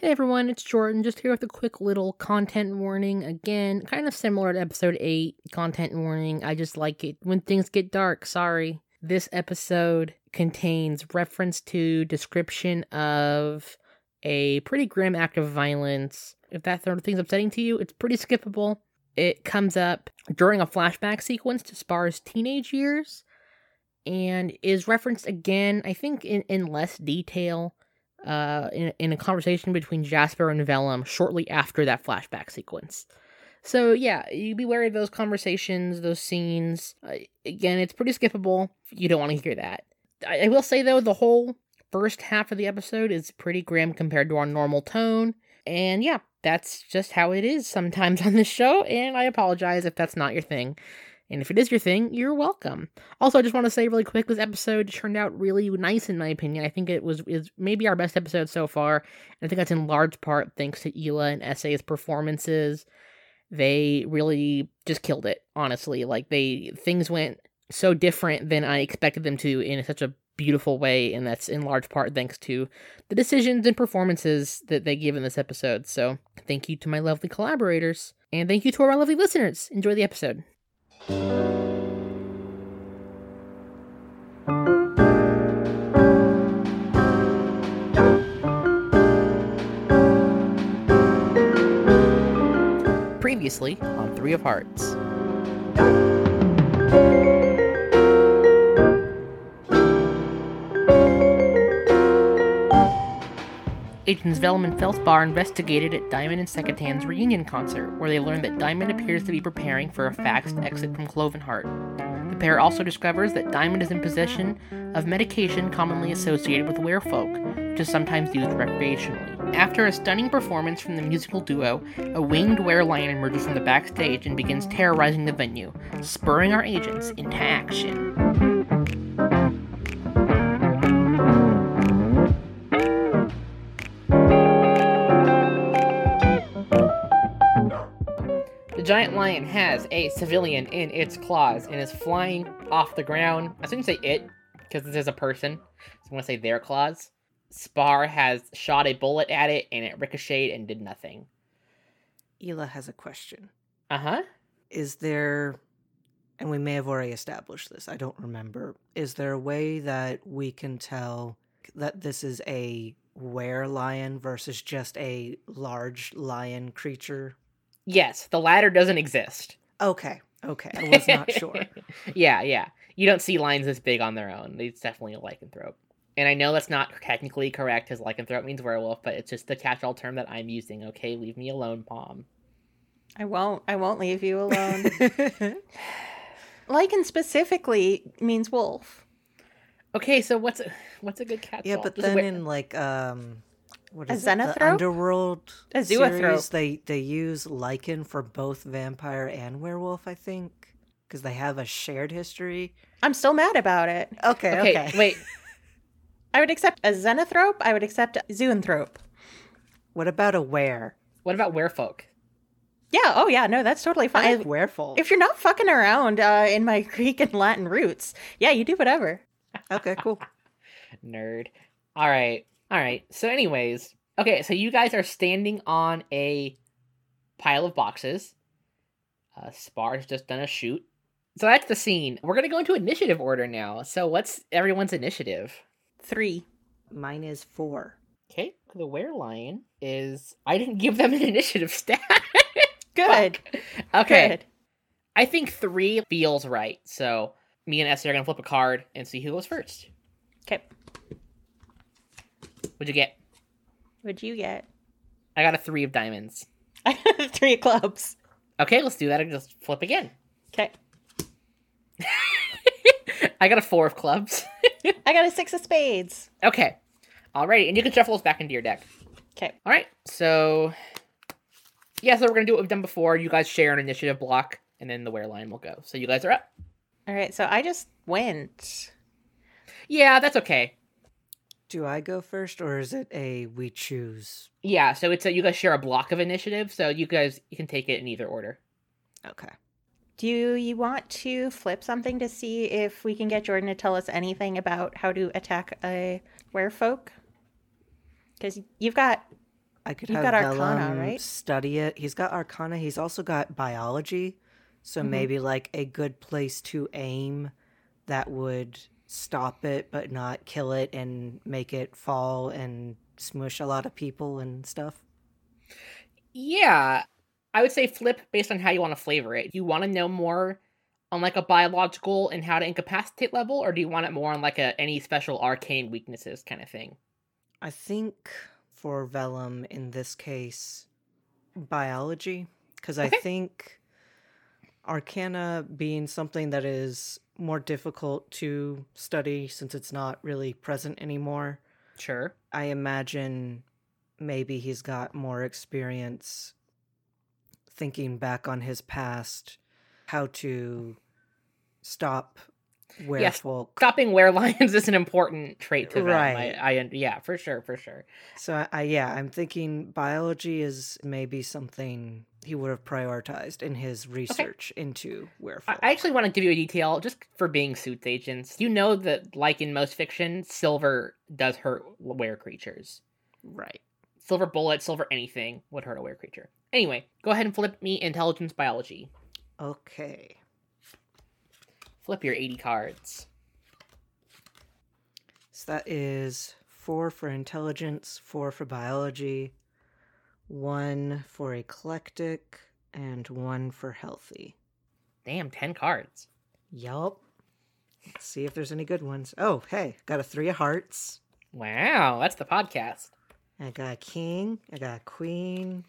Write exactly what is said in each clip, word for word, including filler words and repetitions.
Hey everyone, it's Jordan, just here with a quick little content warning. Again, kind of similar to episode eight, content warning. I just like it when things get dark, sorry. This episode contains reference to description of a pretty grim act of violence. If that sort of thing's upsetting to you, it's pretty skippable. It comes up during a flashback sequence to Spar's teenage years, and is referenced again, I think in, in less detail, Uh, in, in a conversation between Jasper and Vellum shortly after that flashback sequence. So yeah, you be wary of those conversations, those scenes. Uh, again, it's pretty skippable. You don't want to hear that. I, I will say though, the whole first half of the episode is pretty grim compared to our normal tone. And yeah, that's just how it is sometimes on this show, and I apologize if that's not your thing. And if it is your thing, you're welcome. Also, I just want to say really quick, this episode turned out really nice in my opinion. I think it was is maybe our best episode so far. And I think that's in large part thanks to Hila and S A's performances. They really just killed it, honestly. Like, they things went so different than I expected them to in such a beautiful way, and that's in large part thanks to the decisions and performances that they give in this episode. So, thank you to my lovely collaborators, and thank you to our lovely listeners. Enjoy the episode. Previously on Three of Hearts. Agents Vellum and Felspar investigated at Diamond and Secatan's reunion concert, where they learned that Diamond appears to be preparing for a faxed exit from Clovenheart. The pair also discovers that Diamond is in possession of medication commonly associated with werefolk, which is sometimes used recreationally. After a stunning performance from the musical duo, a winged werelion emerges from the backstage and begins terrorizing the venue, spurring our agents into action. The giant lion has a civilian in its claws and is flying off the ground. I shouldn't say it, because this is a person, so I'm going to say their claws. Spar has shot a bullet at it, and it ricocheted and did nothing. Hila has a question. Uh-huh. Is there, and we may have already established this, I don't remember, is there a way that we can tell that this is a were-lion versus just a large lion creature? Yes, the latter doesn't exist. Okay, okay, I was not sure. yeah, yeah. You don't see lions this big on their own. It's definitely a lycanthrope. And I know that's not technically correct, because lycanthrope means werewolf, but it's just the catch-all term that I'm using, okay? Leave me alone, Palm. I won't. I won't leave you alone. Lycan specifically means wolf. Okay, so what's a, what's a good catch-all? Yeah, but Just then wait. in, like, um... what A is it? The Xenothrop? Underworld A series, Zoothrope. they, they use Lycan for both vampire and werewolf, I think, because they have a shared history. I'm still mad about it. Okay, Okay, okay. wait. I would accept a Xenothrope. I would accept a Zooanthrope. What about a were? What about werefolk? Yeah, oh yeah, no, that's totally fine. I like werefolk. If you're not fucking around uh, in my Greek and Latin roots, yeah, you do whatever. Okay, cool. Nerd. All right. All right. So anyways, okay, so you guys are standing on a pile of boxes. Uh, Spar's just done a shoot. So that's the scene. We're going to go into initiative order now. So what's everyone's initiative? Three. Mine is four. Okay, the werelion is... I didn't give them an initiative stat. Good. Fuck. Okay. Good. I think three feels right. So me and Esther are going to flip a card and see who goes first. Okay. What'd you get? What'd you get? I got a three of diamonds. I got three clubs. Okay, let's do that and just flip again. Okay. I got a four of clubs. I got a six of spades. Okay. Alrighty, and you can shuffle those back into your deck. Okay. Alright, so... Yeah, so we're going to do what we've done before. You guys share an initiative block, and then the wereline will go. So you guys are up. All right, so I just went. Yeah, that's okay. Do I go first, or is it a we choose? Yeah, so it's a, you guys share a block of initiative, so you guys you can take it in either order. Okay. Do you want to flip something to see if we can get Jordan to tell us anything about how to attack a werefolk? Because you've got I could You've have got Vellum Arcana, right? study it. He's got Arcana. He's also got Biology. So Mhm. maybe like a good place to aim that would stop it but not kill it and make it fall and smush a lot of people and stuff. Yeah, I would say flip based on how you want to flavor it. Do you want to know more on like a biological and how to incapacitate level, or do you want it more on like a any special arcane weaknesses kind of thing? I think for Vellum in this case, Biology, because I Okay. think Arcana being something that is more difficult to study since it's not really present anymore, Sure. I imagine maybe he's got more experience thinking back on his past, how to stop werewolf. Stopping werelions is an important trait to them. Right. I, I, yeah, for sure, for sure. So I, I yeah, I'm thinking biology is maybe something he would have prioritized in his research into werewolf. I actually want to give you a detail just for being suits agents. You know that, like in most fiction, silver does hurt were creatures. Right. Silver bullet, silver anything would hurt a were creature. Anyway, go ahead and flip me intelligence biology. Okay. Flip your eighty cards. So that is four for intelligence, four for biology, one for eclectic, and one for healthy. Damn, ten cards. Yup. Let's see if there's any good ones. Oh, hey, got a three of hearts. Wow, that's the podcast. I got a king, I got a queen,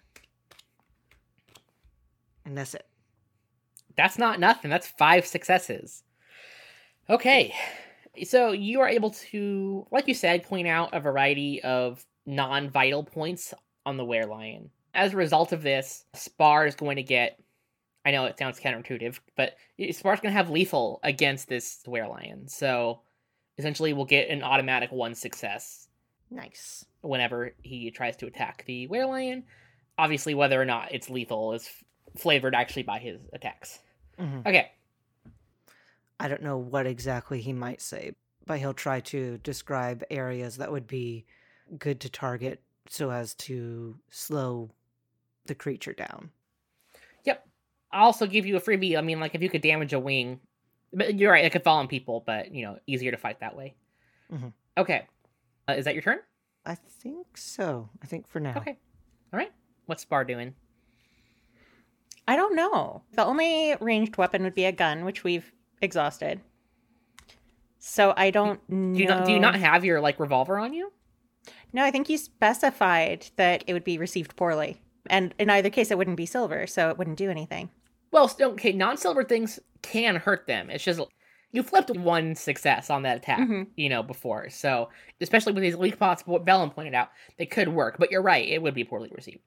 and that's it. That's not nothing. That's five successes. Okay. So you are able to, like you said, point out a variety of non-vital points on the werelion. As a result of this, Spar is going to get, I know it sounds counterintuitive, but Spar's going to have lethal against this werelion. So essentially we'll get an automatic one success. Nice. Whenever he tries to attack the werelion. Obviously, whether or not it's lethal is f- flavored actually by his attacks. Mm-hmm. Okay. I don't know what exactly he might say, but he'll try to describe areas that would be good to target so as to slow the creature down. Yep. I'll also give you a freebie. I mean, like, if you could damage a wing, but you're right, it could fall on people, but, you know, easier to fight that way. Mm-hmm. Okay. Uh, is that your turn? I think so. I think for now. Okay. All right. What's Spar doing? I don't know. The only ranged weapon would be a gun, which we've exhausted. So I don't know. Do you not, do you not have your, like, revolver on you? No, I think you specified that it would be received poorly. And in either case, it wouldn't be silver, so it wouldn't do anything. Well, still, okay, non-silver things can hurt them. It's just, you flipped one success on that attack, Mhm. you know, before. So, especially with these weak spots, what Vellum pointed out, they could work. But you're right, it would be poorly received.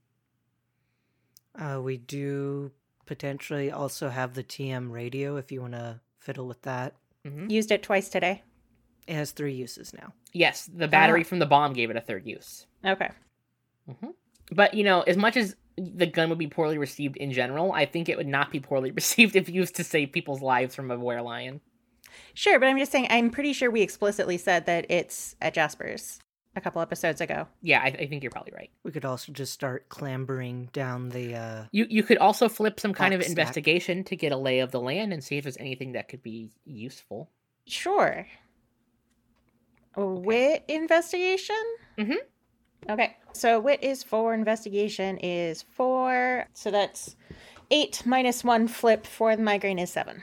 Uh, we do potentially also have the T M radio if you want to fiddle with that. Mm-hmm. Used it twice today. It has three uses now. Yes, the battery Ah. from the bomb gave it a third use. Okay. Mm-hmm. But, you know, as much as the gun would be poorly received in general, I think it would not be poorly received if used to save people's lives from a werelion. Sure, but I'm just saying, I'm pretty sure we explicitly said that it's at Jasper's a couple episodes ago. Yeah, I, I think you're probably right. We could also just start clambering down the... Uh... You you could also flip some kind of Back stack. investigation to get a lay of the land and see if there's anything that could be useful. Sure. A wit investigation? Mhm. Okay. So wit is four, investigation is four. So that's eight minus one flip for the migraine is seven.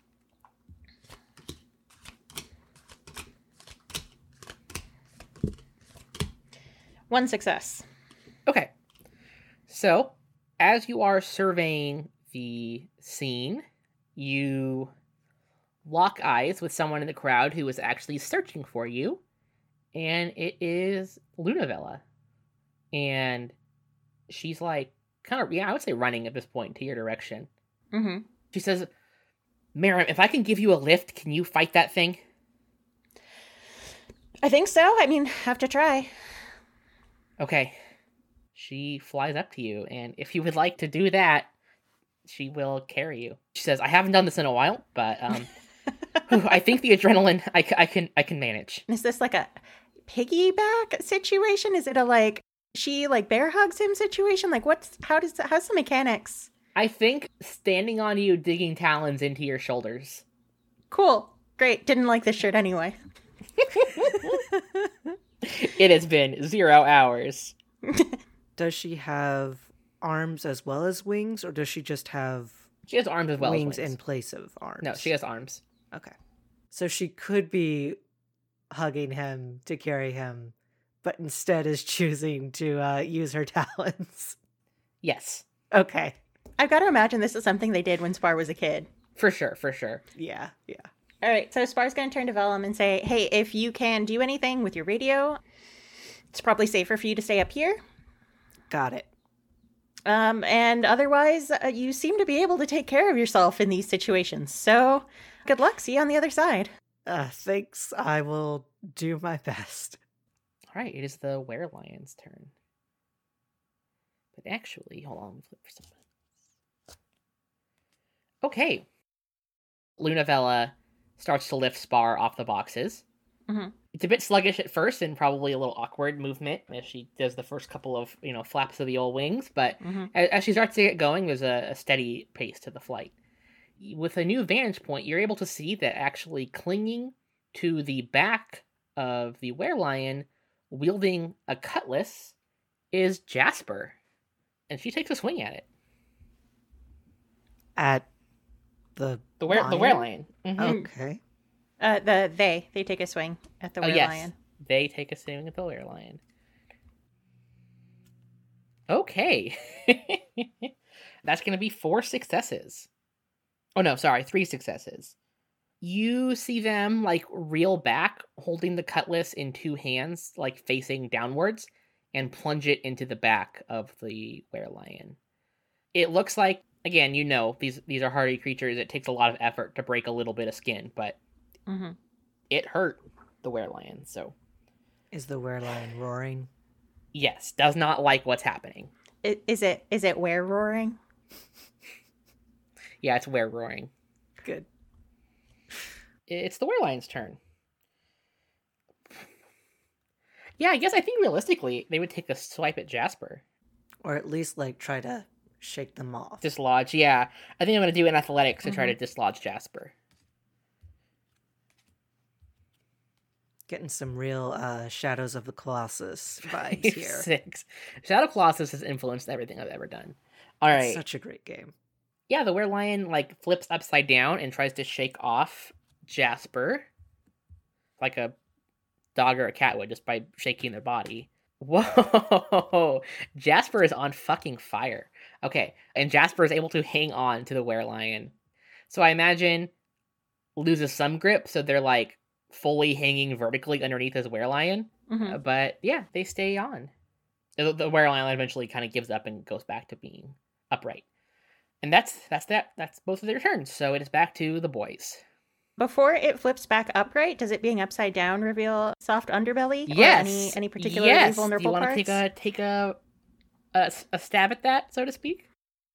One success. Okay. So, as you are surveying the scene, you lock eyes with someone in the crowd who is actually searching for you, and it is Lunavella. And she's like, kind of, yeah, I would say running at this point to your direction. Mm-hmm. She says, Miriam, if I can give you a lift, can you fight that thing? I think so. I mean, have to try. Okay. She flies up to you, and if you would like to do that, she will carry you. She says, I haven't done this in a while, but um, I think the adrenaline I, I can I can manage. Is this like a piggyback situation? Is it a like she like bear hugs him situation? Like what's how does how's the mechanics? I think standing on you, digging talons into your shoulders. Cool. Great. Didn't like this shirt anyway. It has been zero hours. Does she have arms as well as wings, or does she just have She has arms as well wings, as wings in place of arms? No, she has arms. Okay. So she could be hugging him to carry him, but instead is choosing to uh, use her talons. Yes. Okay. I've got to imagine this is something they did when Spar was a kid. For sure, for sure. Yeah, yeah. All right, so Spar's going to turn to Vellum and say, hey, if you can do anything with your radio, it's probably safer for you to stay up here. Got it. Um, and otherwise, uh, you seem to be able to take care of yourself in these situations. So good luck. See you on the other side. Uh, thanks. I will do my best. All right, it is the werelion's turn. But actually, hold on, flip for something. Okay. Lunavella starts to lift Spar off the boxes. Mm-hmm. It's a bit sluggish at first and probably a little awkward movement as she does the first couple of, you know, flaps of the old wings, but Mm-hmm. as, as she starts to get going, there's a, a steady pace to the flight. With a new vantage point, you're able to see that actually clinging to the back of the werelion, wielding a cutlass, is Jasper. And she takes a swing at it. At the The were lion? the werelion. Mhm. Okay. Uh, the they they take a swing at the Oh, were yes. lion. They take a swing at the werelion. Okay. That's going to be four successes. Oh, no, sorry, three successes. You see them, like, reel back, holding the cutlass in two hands, like, facing downwards, and plunge it into the back of the werelion. It looks like, again, you know, these, these are hardy creatures. It takes a lot of effort to break a little bit of skin, but Mm-hmm. it hurt the werelion, so... Is the werelion roaring? Yes, does not like what's happening. Is it is it were roaring? Yeah, it's were roaring. Good. It's the werelion's turn. Yeah, I guess I think realistically they would take a swipe at Jasper. Or at least, like, try to shake them off. Dislodge, yeah. I think I'm going to do an athletics to try to dislodge Jasper. Getting some real uh, Shadows of the Colossus vibes here. Six. Shadow Colossus has influenced everything I've ever done. All It's right. such a great game. Yeah, the werelion, like, flips upside down and tries to shake off Jasper. Like a dog or a cat would, just by shaking their body. Whoa! Jasper is on fucking fire. Okay, and Jasper is able to hang on to the werelion. So I imagine loses some grip, so they're like fully hanging vertically underneath his werelion. Mm-hmm. Uh, but yeah, they stay on. The, the werelion eventually kind of gives up and goes back to being upright. And that's that's that. That's both of their turns. So it is back to the boys. Before it flips back upright, does it being upside down reveal soft underbelly? Yes. Or any any particularly yes. vulnerable Do you want parts? to take a take a, a a stab at that, so to speak?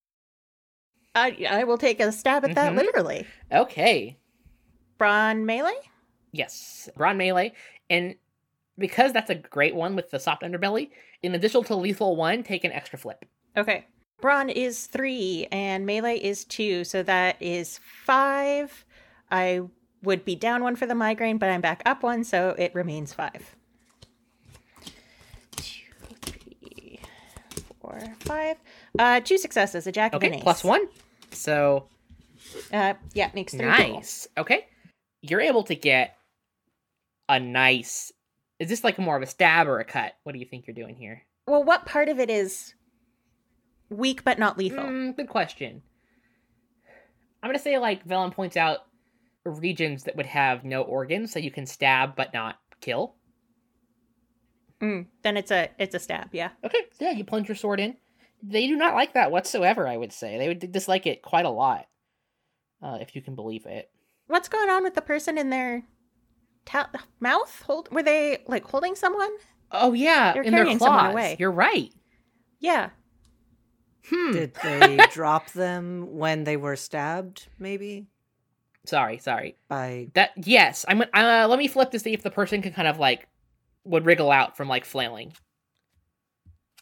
I I will take a stab at that Mhm. literally. Okay. Brawn melee? Yes. Brawn melee. And because that's a great one with the soft underbelly, in addition to lethal one, take an extra flip. Okay. Brawn is three and melee is two, so that is five. I would be down one for the migraine, but I'm back up one, so it remains five. Two, three, four, five. Uh, two successes, a jack Okay, and an ace. plus one. So Uh, yeah, makes three total. nice. Okay. You're able to get a nice... Is this like more of a stab or a cut? What do you think you're doing here? Well, what part of it is weak but not lethal? Mm, good question. I'm going to say, like, Vellum points out regions that would have no organs, so you can stab but not kill. Mm, then it's a it's a stab, yeah. Okay, so yeah, you plunge your sword in. They do not like that whatsoever, I would say. They would dislike it quite a lot, uh, if you can believe it. What's going on with the person in their ta- mouth? Hold were they like holding someone? Oh, yeah, They're in their carrying someone claws. away. You're right. Yeah. Hmm. Did they drop them when they were stabbed, maybe? Sorry, sorry. By That yes, I'm. Uh, let me flip to see if the person can kind of like would wriggle out from like flailing.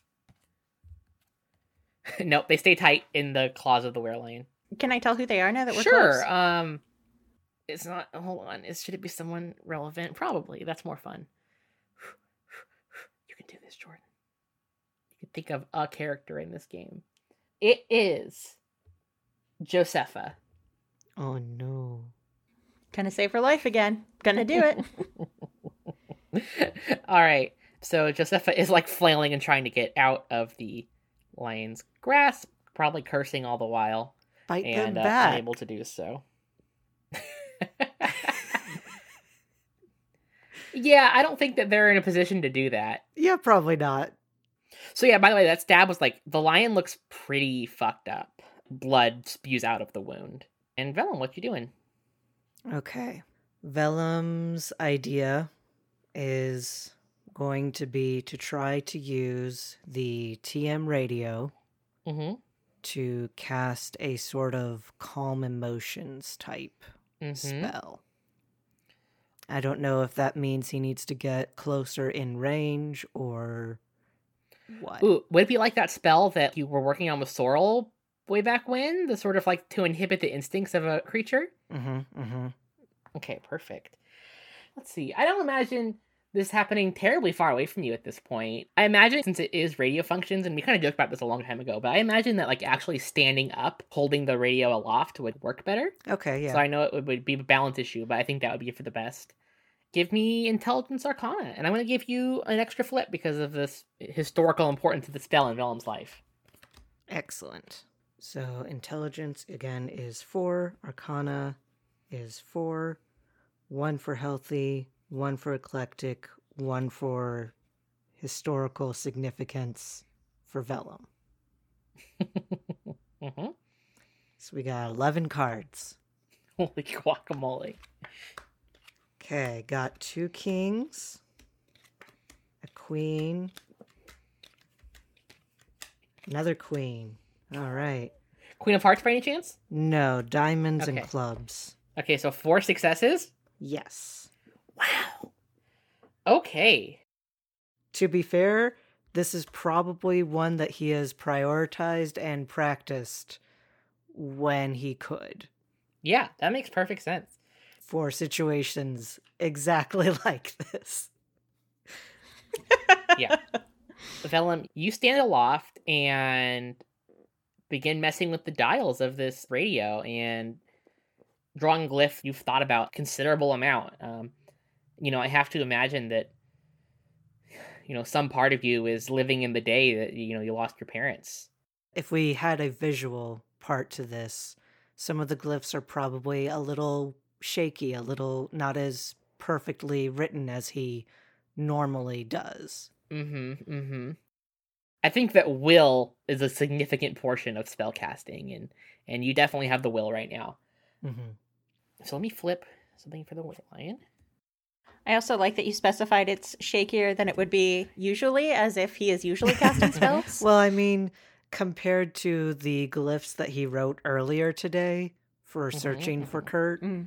Nope, they stay tight in the claws of the werelion. Can I tell who they are now that we're Sure. close? Um, it's not. Hold on. Is should it be someone relevant? Probably. That's more fun. You can do this, Jordan. You can think of a character in this game. It is Josepha. Oh no. Gonna save her life again. Gonna do it. All right. So Josepha is like flailing and trying to get out of the lion's grasp, probably cursing all the while. Bite and them uh, back. unable to do so. Yeah, I don't think that they're in a position to do that. Yeah, probably not. So yeah, by the way, that stab was like, the lion looks pretty fucked up. Blood spews out of the wound. And Vellum, what you doing? Okay. Vellum's idea is going to be to try to use the T M radio Mm-hmm. to cast a sort of calm emotions type Mm-hmm. spell. I don't know if that means he needs to get closer in range or what. Ooh, would it be like that spell that you were working on with Sorrel way back when? The sort of like to inhibit the instincts of a creature? Mm-hmm, mm-hmm. Okay, perfect. Let's see. I don't imagine this happening terribly far away from you at this point. I imagine, since it is radio functions, and we kind of joked about this a long time ago, but I imagine that like actually standing up, holding the radio aloft would work better. Okay, yeah. So I know it would, would be a balance issue, but I think that would be for the best. Give me Intelligence Arcana, and I'm going to give you an extra flip because of this historical importance of the spell in Vellum's life. Excellent. So intelligence, again, is four. Arcana is four. One for healthy, one for eclectic, one for historical significance for Vellum. Mm-hmm. So we got eleven cards. Holy guacamole. Okay, got two kings, a queen, another queen. All right. Queen of Hearts by any chance? No, diamonds and Okay. clubs. Okay, so four successes? Yes. Wow. Okay. To be fair, this is probably one that he has prioritized and practiced when he could Yeah, that makes perfect sense. for situations exactly like this. Yeah. Vellum, you stand aloft and begin messing with the dials of this radio and drawing glyph you've thought about considerable amount. Um, you know, I have to imagine that, you know, some part of you is living in the day that, you know, you lost your parents. If we had a visual part to this, some of the glyphs are probably a little shaky, a little not as perfectly written as he normally does. Mm-hmm, mm-hmm. I think that will is a significant portion of spellcasting, and, and you definitely have the will right now. Mm-hmm. So let me flip something for the lion. I also like that you specified it's shakier than it would be usually, as if he is usually casting spells. Well, I mean, compared to the glyphs that he wrote earlier today for Mhm, searching for mhm. Kurt, Mm.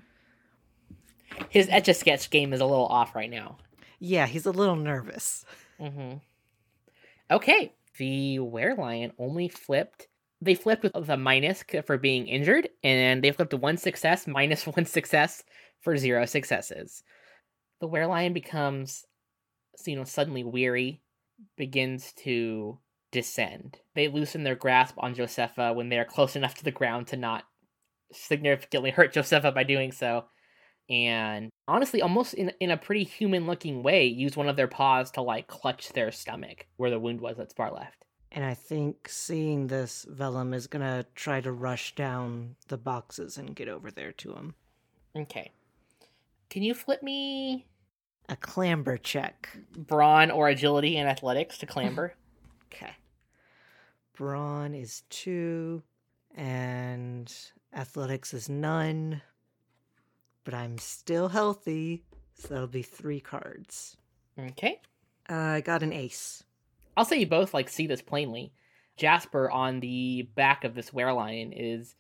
His Etch-a-Sketch game is a little off right now. yeah, he's a little nervous. Mm-hmm. Okay, the werelion only flipped. They flipped with the minus for being injured, and they flipped one success minus one success for zero successes. The werelion becomes, you know, suddenly weary, begins to descend. They loosen their grasp on Josepha when they are close enough to the ground to not significantly hurt Josepha by doing so. And honestly, almost in in a pretty human-looking way, use one of their paws to, like, clutch their stomach where the wound was that's far left. And I think seeing this, Vellum is going to try to rush down the boxes and get over there to him. Okay. Can you flip me A clamber check. brawn or agility and athletics to clamber? Okay. Brawn is two, and athletics is none. But I'm still healthy, so that'll be three cards. Okay. Uh, I got an ace. I'll say you both, like, see this plainly. Jasper on the back of this werelion is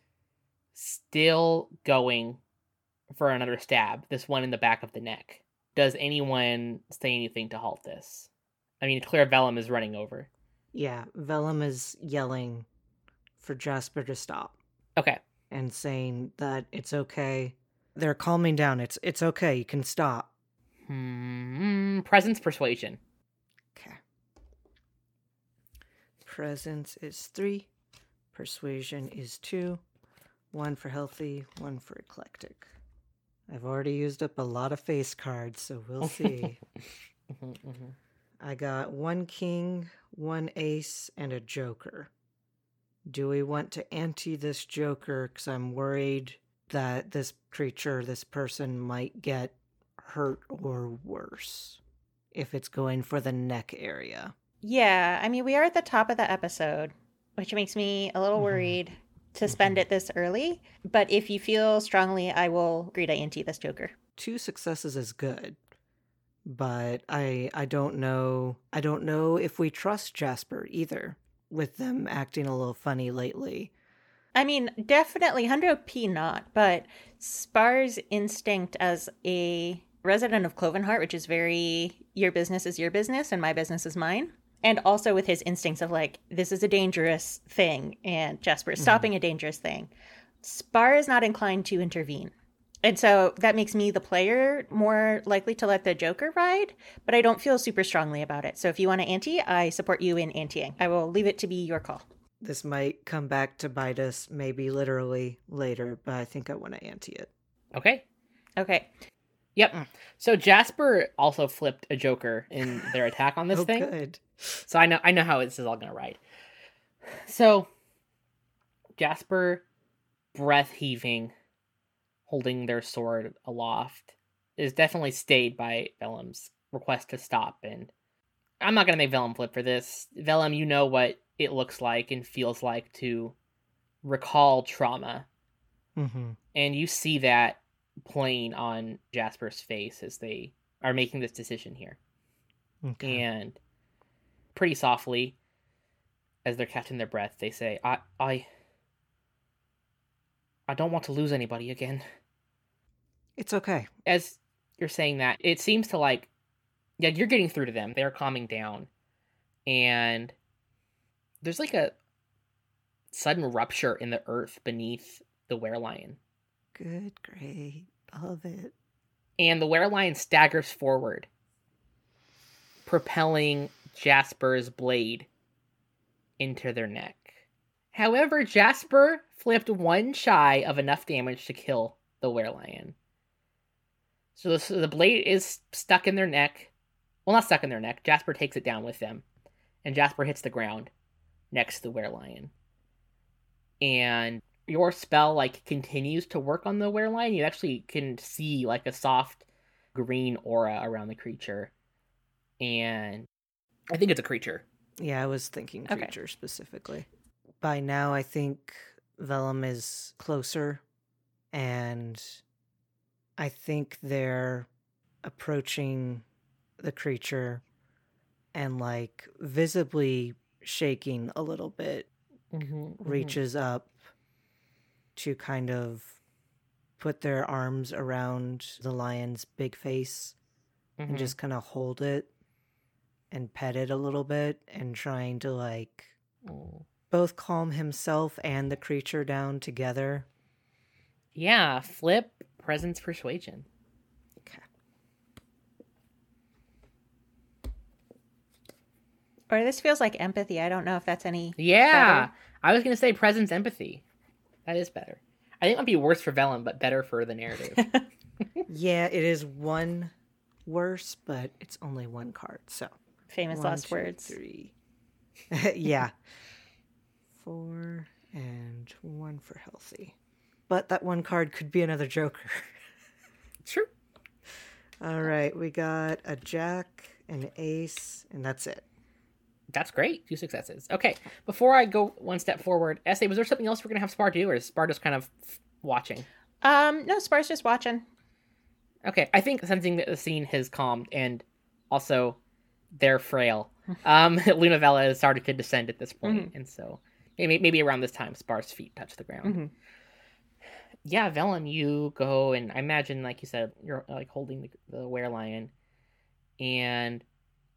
still going for another stab, this one in the back of the neck. Does anyone say anything to halt this? I mean, Claire Vellum is running over. Yeah, Vellum is yelling, for Jasper to stop Okay. and saying that it's okay. They're calming down. It's it's okay. You can stop. Hmm. Presence persuasion. Okay. Presence is three. Persuasion is two. One for healthy, one for eclectic. I've already used up a lot of face cards, so we'll see. Mm-hmm, mm-hmm. I got one king, one ace, and a joker. Do we want to ante this joker? Because I'm worried that this creature, this person, might get hurt or worse if it's going for the neck area. Yeah, I mean, we are at the top of the episode, which makes me a little Mhm. worried to spend Mhm. it this early. But if you feel strongly, I will agree to ante this Joker. Two successes is good, but I I don't know I don't know if we trust Jasper either, with them acting a little funny lately. I mean, definitely one hundred p not, but Spar's instinct as a resident of Clovenheart, which is very your business is your business and my business is mine. And also with his instincts of like, this is a dangerous thing and Jasper is stopping a dangerous thing. Spar is not inclined to intervene. And so that makes me, the player, more likely to let the Joker ride, but I don't feel super strongly about it. So if you want to ante, I support you in anteing. I will leave it to be your call. This might come back to bite us, maybe literally later, but I think I want to ante it. Okay. Okay. Yep. So Jasper also flipped a joker in their attack on this Oh, thing. good. So I know I know how this is all gonna ride. So Jasper, breath heaving, holding their sword aloft, is definitely stayed by Vellum's request to stop. And I'm not gonna make Vellum flip for this. Vellum, you know what it looks like and feels like to recall trauma. Mm-hmm. And you see that playing on Jasper's face as they are making this decision here. Okay. And pretty softly, as they're catching their breath, they say, I I I don't want to lose anybody again. It's okay. As you're saying that, it seems to like, yeah, you're getting through to them. They're calming down. And there's like a sudden rupture in the earth beneath the werelion. Good, great. Love it. And the werelion staggers forward, propelling Jasper's blade into their neck. However, Jasper flipped one shy of enough damage to kill the werelion. So the, so the blade is stuck in their neck. Well, not stuck in their neck. Jasper takes it down with them. And Jasper hits the ground next to the werelion. And your spell, like, continues to work on the werelion. You actually can see, like, a soft green aura around the creature. And I think it's a creature. Yeah, I was thinking Okay. creature specifically. By now, I think Vellum is closer, and I think they're approaching the creature and, like, visibly shaking a little bit, Mm-hmm, reaches up to kind of put their arms around the lion's big face mm-hmm. and just kind of hold it and pet it a little bit and trying to, like, Oh. both calm himself and the creature down together. Yeah, flip presence persuasion. Okay. Or this feels like empathy. I don't know if that's any Yeah, better. I was gonna say presence empathy. That is better. I think it might be worse for Vellum, but better for the narrative. Yeah, it is one worse, but it's only one card, so. Famous One, last two, words. Three. Yeah. Four and one for healthy. But that one card could be another joker. True. All right, we got a jack, an ace, and that's it. That's great. Two successes. Okay, before I go one step forward, Essay, was there something else we're gonna have Spar do, or is Spar just kind of watching? Um, no, Spar's just watching. Okay, I think sensing that the scene has calmed, and also they're frail. Um, Lunavella has started to descend at this point, Mm-hmm. and so maybe maybe around this time, Spar's feet touch the ground. Mm-hmm. Yeah, Vellum, you go, and I imagine, like you said, you're like holding the, the werelion, and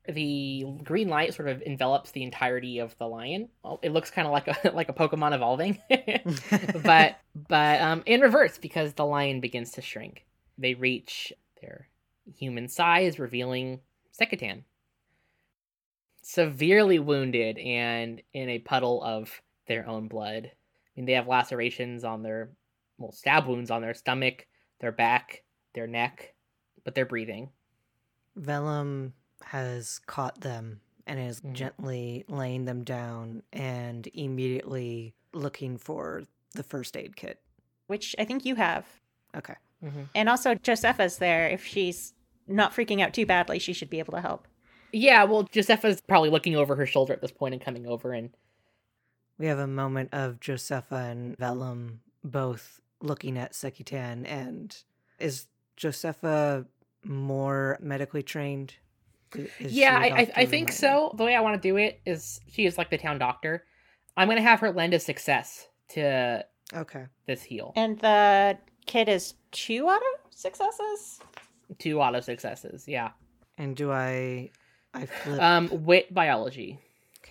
the green light sort of envelops the entirety of the lion. Well, it looks kind of like a like a Pokemon evolving, but but um, in reverse, because the lion begins to shrink. They reach their human size, revealing Sekitan, severely wounded and in a puddle of their own blood. I mean, they have lacerations on their, well, stab wounds on their stomach, their back, their neck, but they're breathing. Vellum has caught them and is Mhm. gently laying them down and immediately looking for the first aid kit. Which I think you have. Okay. Mm-hmm. And also, Josepha's there. If she's not freaking out too badly, she should be able to help. Yeah, well, Josepha's probably looking over her shoulder at this point and coming over, and We have a moment of Josepha and Vellum both looking at Sekitan, and is Josepha more medically trained? Is she yeah, a I, I, doctor I or think not? so. The way I want to do it is she is like the town doctor. I'm going to have her lend a success to Okay. this heal. And the kid is two auto successes? Two auto successes, yeah. And do I... I flip... Um, wit biology. Okay.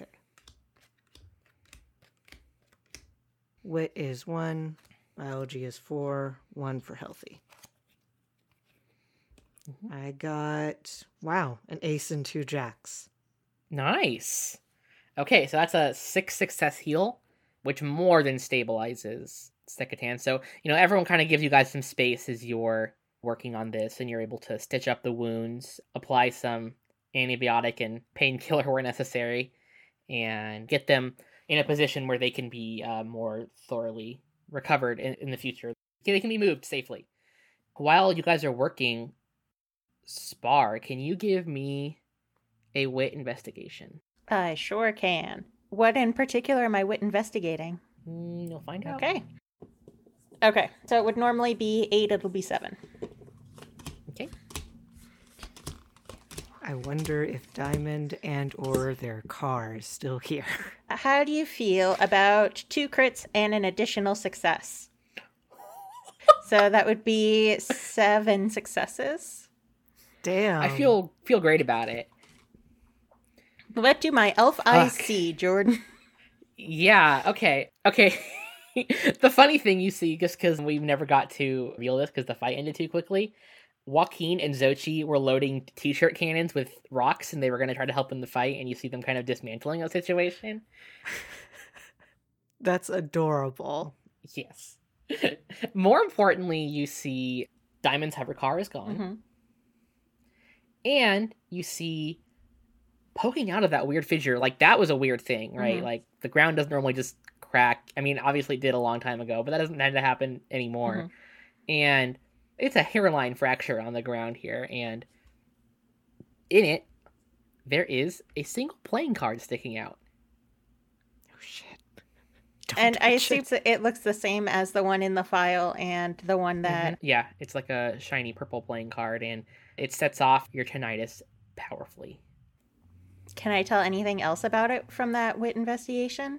Wit is one, biology is four, one for healthy. Mhm. I got, wow, an ace and two jacks. Nice. Okay, so that's a six success heal, which more than stabilizes Sekitan. So, you know, everyone kind of gives you guys some space as you're working on this, and you're able to stitch up the wounds, apply some antibiotic and painkiller where necessary, and get them in a position where they can be uh, more thoroughly recovered in, in the future. They can be moved safely. While you guys are working, Spar, can you give me a wit investigation? I sure can. What in particular am I wit investigating? Mm, you'll find out. Okay. Okay, so it would normally be eight, it'll be seven. Okay. I wonder if Diamond and or their car is still here. How do you feel about two crits and an additional success? So that would be seven successes. Damn. I feel feel great about it. What do my elf eyes Fuck. see, Jordan? Yeah, okay. Okay. The funny thing you see, just because we've never got to reveal this because the fight ended too quickly, Joaquin and Xochi were loading t-shirt cannons with rocks, and they were going to try to help in the fight, and you see them kind of dismantling the situation. That's adorable. Yes. More importantly, you see Diamond's hover car is gone, Mm-hmm. and you see poking out of that weird fissure. Like, that was a weird thing, right? Mhm. Like, the ground doesn't normally just crack. I mean, obviously it did a long time ago, but that doesn't tend to happen anymore. Mhm. And it's a hairline fracture on the ground here, and in it, there is a single playing card sticking out. Oh shit. Don't And I touch assume it. it looks the same as the one in the file and the one that... Mhm. Yeah, it's like a shiny purple playing card, and it sets off your tinnitus powerfully. Can I tell anything else about it from that wit investigation?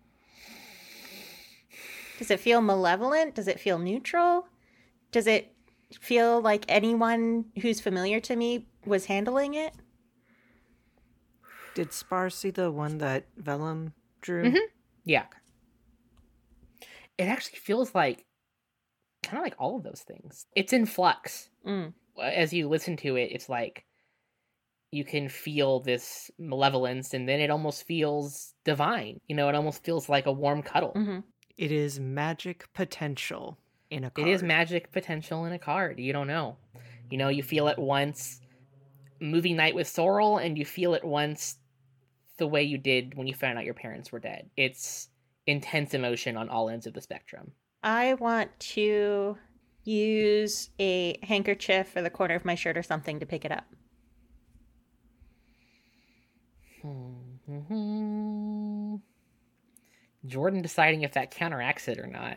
Does it feel malevolent? Does it feel neutral? Does it feel like anyone who's familiar to me was handling it? Did Spar see the one that Vellum drew? Mhm. Yeah. It actually feels like kind of like all of those things. It's in flux. Mm. As you listen to it, it's like you can feel this malevolence, and then it almost feels divine. You know, it almost feels like a warm cuddle. Mm-hmm. It is magic potential in a card. It is magic potential in a card. You don't know. You know, you feel it once movie night with Sorrel, and you feel it once the way you did when you found out your parents were dead. It's intense emotion on all ends of the spectrum. I want to use a handkerchief or the corner of my shirt or something to pick it up. Jordan deciding if that counteracts it or not.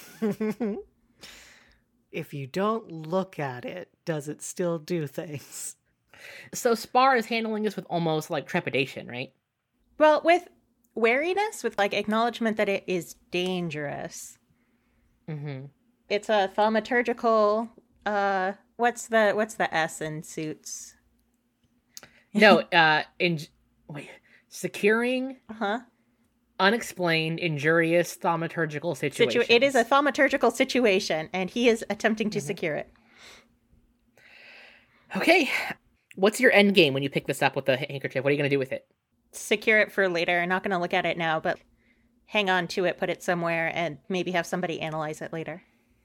If you don't look at it, does it still do things? So Spar is handling this with almost like trepidation, right? Well, with wariness, with like acknowledgement that it is dangerous. Mm-hmm. It's a thaumaturgical. Uh, what's the what's the S in suits? No, uh, in wait, securing Uh-huh. unexplained injurious thaumaturgical situations. Situ- it is a thaumaturgical situation, and he is attempting to Mhm. secure it. Okay, what's your end game when you pick this up with the handkerchief? What are you going to do with it? Secure it for later. I'm not going to look at it now, but hang on to it, put it somewhere, and maybe have somebody analyze it later.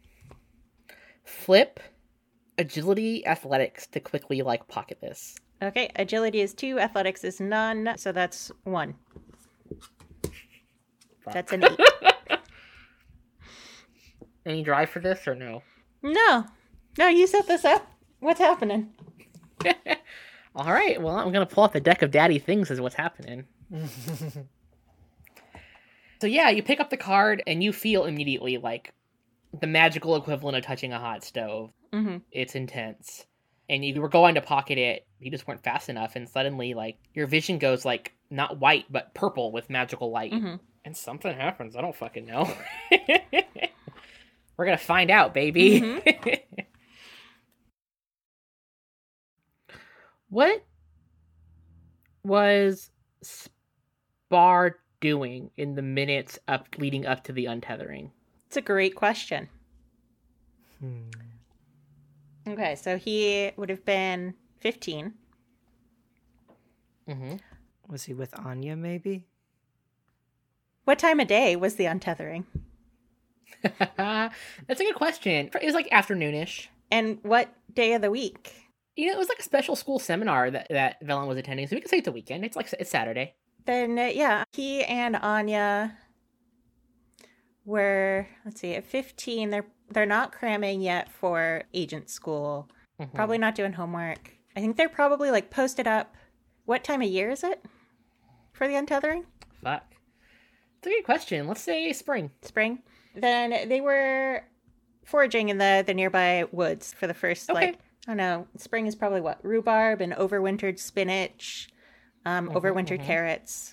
Flip agility athletics to quickly like pocket this. Okay, agility is two, athletics is none, so that's one. Fuck. That's an eight. Any drive for this or no? No. No, you set this up. What's happening? All right, well, I'm going to pull out the deck of daddy things is what's happening. So yeah, you pick up the card and you feel immediately like the magical equivalent of touching a hot stove. Mm-hmm. It's intense. And you were going to pocket it, you just weren't fast enough, and suddenly, like, your vision goes, like, not white, but purple with magical light. Mm-hmm. And something happens. I don't fucking know. We're gonna find out, baby. Mm-hmm. What was Spar doing in the minutes up leading up to the untethering? It's a great question. Hmm. Okay, so he would have been fifteen. Mm-hmm. Was he with Anya, maybe? What time of day was the untethering? That's a good question. It was like afternoonish. And what day of the week? You know, it was like a special school seminar that, that Velen was attending, so we could say it's a weekend. It's like it's Saturday. Then, uh, yeah, he and Anya were, let's see, at fifteen. They're they're not cramming yet for agent school. Mhm. Probably not doing homework. I think they're probably like posted up. What time of year is it for the untethering? Fuck. It's a good question. Let's say spring. Spring. Then they were foraging in the, the nearby woods for the first, Okay. like, I don't know, spring is probably what? Rhubarb and overwintered spinach, um, Mhm, overwintered mhm. carrots.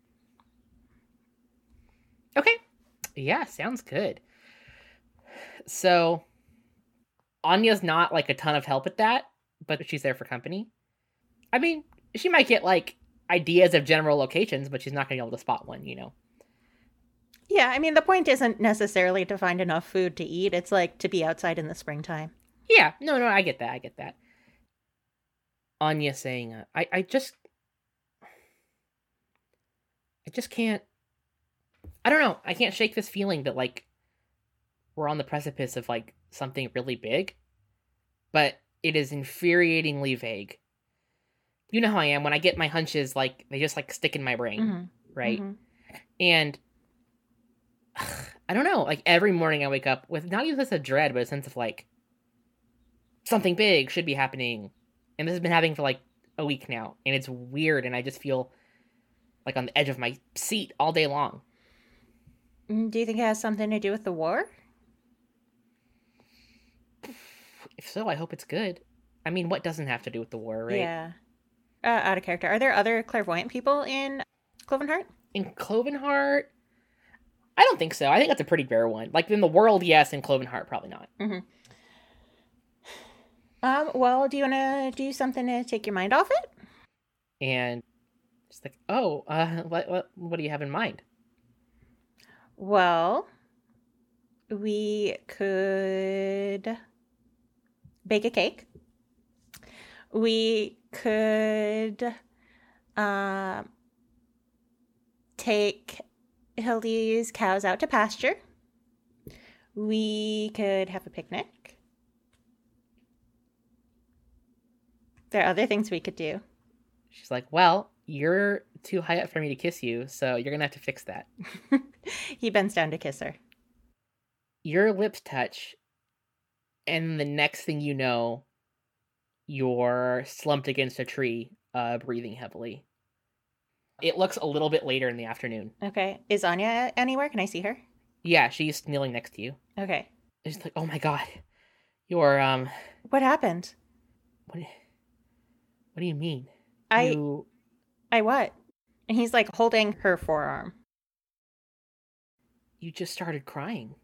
Okay. Yeah, sounds good. So, Anya's not like a ton of help at that, but she's there for company. I mean, she might get like ideas of general locations, but she's not going to be able to spot one, you know? Yeah, I mean, the point isn't necessarily to find enough food to eat. It's like to be outside in the springtime. Yeah, no, no, I get that. I get that. Anya saying, uh, I, I just, I just can't, I don't know. I can't shake this feeling that like we're on the precipice of like something really big, but it is infuriatingly vague. You know how I am when I get my hunches, like they just like stick in my brain, Mhm. right? Mhm. And I don't know, like every morning I wake up with not even just a dread, but a sense of like something big should be happening. And this has been happening for like a week now, and it's weird, and I just feel like on the edge of my seat all day long. Mm, Do you think it has something to do with the war? If so, I hope it's good. I mean, what doesn't have to do with the war, right? Yeah. Uh, out of character. Are there other clairvoyant people in Clovenheart? In Clovenheart, I don't think so. I think that's a pretty rare one. Like in the world, yes. In Clovenheart, probably not. Mm-hmm. Um, well, do you want to do something to take your mind off it? And it's like, oh, uh, what, what, what do you have in mind? Well, we could bake a cake. We could um, take Hildy's cows out to pasture. We could have a picnic. There are other things we could do. She's like, well, you're too high up for me to kiss you, so you're gonna have to fix that. He bends down to kiss her. Your lips touch, and the next thing you know, you're slumped against a tree, uh, breathing heavily. It looks a little bit later in the afternoon. Okay. Is Anya anywhere? Can I see her? Yeah, she's kneeling next to you. Okay. It's like, oh my god, you're um, What happened? what? What do you mean? I You... I what? And he's like holding her forearm. You just started crying.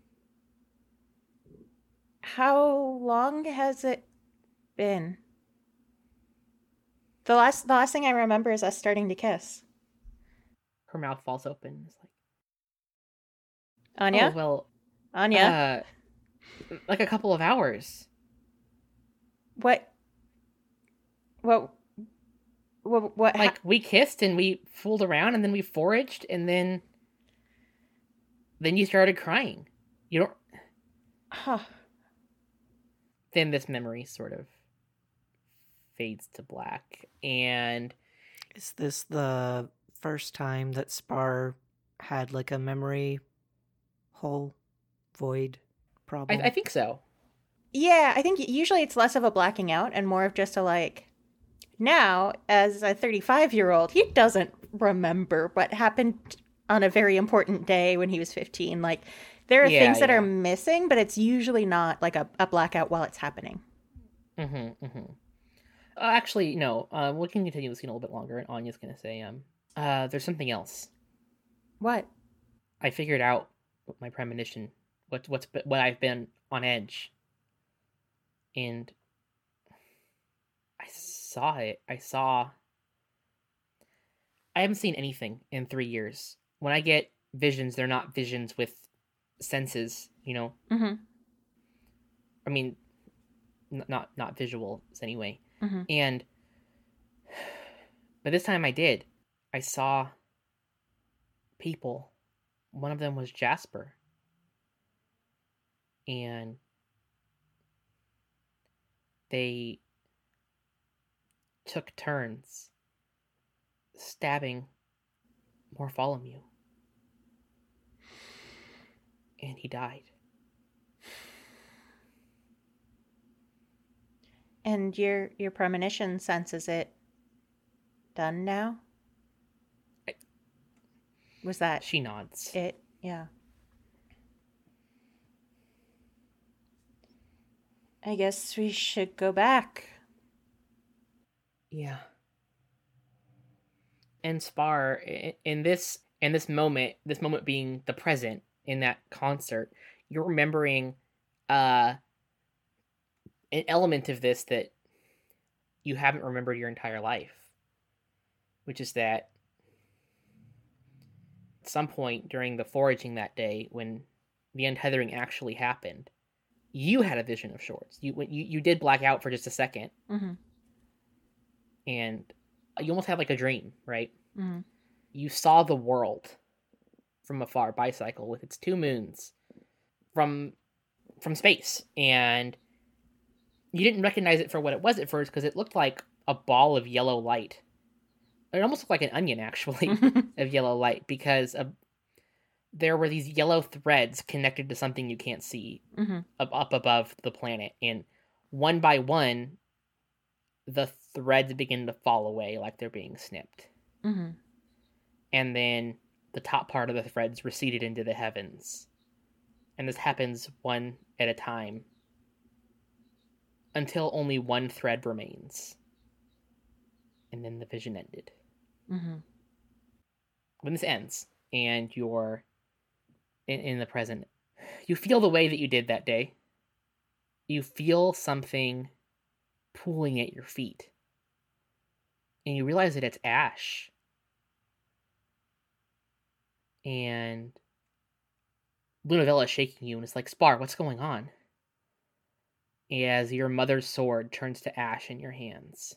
How long has it been? The last the last thing I remember is us starting to kiss. Her mouth falls open. It's like, Anya? oh, well, Anya? uh, like a couple of hours. What? What? What? What? Like, we kissed and we fooled around and then we foraged and then... Then you started crying. You don't... Huh. Then this memory sort of fades to black. And... Is this the first time that Spar had like a memory hole, void problem? I, I think so. Yeah, I think usually it's less of a blacking out and more of just a like, now, as a thirty-five-year-old, he doesn't remember what happened on a very important day when he was fifteen. Like, there are Yeah, things that yeah. are missing, but it's usually not like a, a blackout while it's happening. Mm-hmm, mm-hmm. Uh, actually, no. Uh, we can continue this scene a little bit longer, and Anya's going to say, um, uh, there's something else. What? I figured out what my premonition, what, what's, be- what I've been on edge. And I saw it. I saw... I haven't seen anything in three years. When I get visions, they're not visions with senses, you know? Mm-hmm. I mean, n- not not visuals anyway. Mm-hmm. And but this time I did. I saw people. One of them was Jasper. And they took turns stabbing Morpholomew. And he died. And your your premonition senses it done now? I- Was that She nods. it? Yeah. I guess we should go back. Yeah. And Spar, i- in this in this moment, this moment being the present in that concert, you're remembering uh, an element of this that you haven't remembered your entire life, which is that at some point during the foraging that day, when the untethering actually happened, you had a vision of Shorts. You when you, you did black out for just a second, Mm-hmm. and you almost had like a dream, right? Mm-hmm. You saw the world from afar, bicycle with its two moons from from space, and you didn't recognize it for what it was at first because it looked like a ball of yellow light. It almost looked like an onion, actually, of yellow light, because of, there were these yellow threads connected to something you can't see Mm-hmm. up, up above the planet, and one by one, the threads begin to fall away like they're being snipped. Mm-hmm. And then the top part of the threads receded into the heavens. And this happens one at a time until only one thread remains. And then the vision ended. Mm-hmm. When this ends and you're in, in the present, you feel the way that you did that day. You feel something pulling at your feet. And you realize that it's Ash. And Lunavella is shaking you and it's like, Spar, what's going on? As your mother's sword turns to ash in your hands.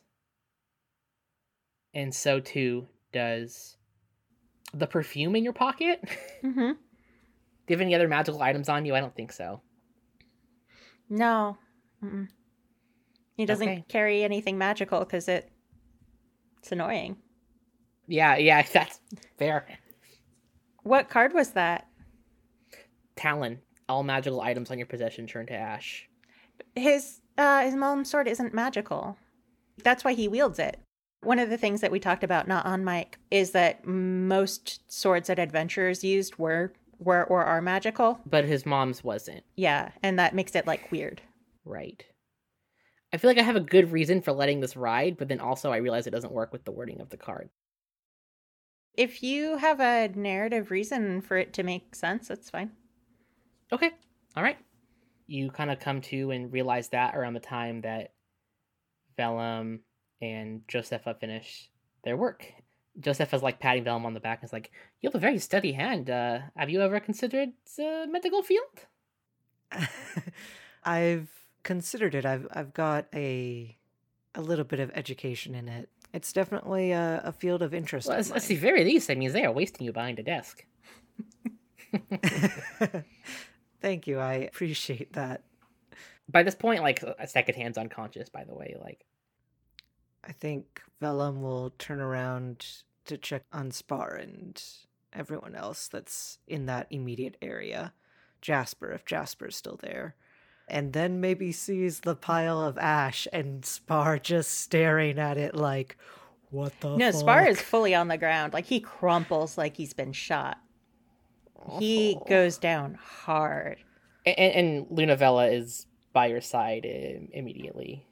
And so too does the perfume in your pocket. Mm-hmm. Do you have any other magical items on you? I don't think so. No. Mm-mm. He doesn't Okay. carry anything magical because it it's annoying. Yeah, yeah, that's fair. What card was that? Talon. All magical items on your possession turn to ash. His uh his mom's sword isn't magical. That's why he wields it. One of the things that we talked about not on mic is that most swords that adventurers used were were or are magical. But his mom's wasn't. Yeah, and that makes it like weird. Right. I feel like I have a good reason for letting this ride, but then also I realize it doesn't work with the wording of the card. If you have a narrative reason for it to make sense, that's fine. Okay. All right. You kind of come to and realize that around the time that Vellum and Josepha finish their work. Josepha's like patting Velum on the back and is like, "You have a very steady hand. Uh, have you ever considered the medical field?" I've considered it. I've I've got a a little bit of education in it. It's definitely a, a field of interest. Well, of at the very least, I mean, they are wasting you behind a desk. mine. Thank you. I appreciate that. By this point, like, a second hand's unconscious, by the way. Like, I think Velum will turn around to check on Spar and everyone else that's in that immediate area. Jasper, if Jasper's still there. And then maybe sees the pile of ash and Spar just staring at it like, what the No, fuck? Spar is fully on the ground. Like, he crumples like he's been shot. He goes down hard. and, and Lunavella is by your side im- immediately.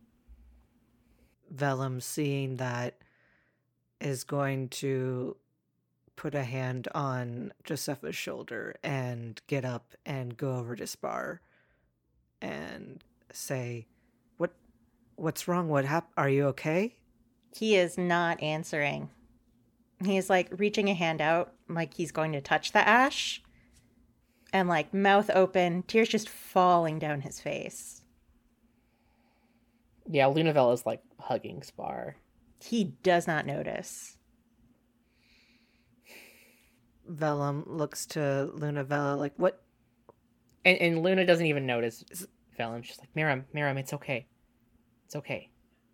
Velum, seeing that, is going to put a hand on Josepha's shoulder and get up and go over to Spar and say, "What? What's wrong? What hap- Are you okay?" He is not answering. He's like reaching a hand out, like he's going to touch the ash, and like mouth open, tears just falling down his face. Yeah, Lunavella's like hugging Spar. He does not notice. Velum looks to Lunavella like, "What?" And, and Luna doesn't even notice Velum. She's like, Miram, Miram, it's okay. It's okay.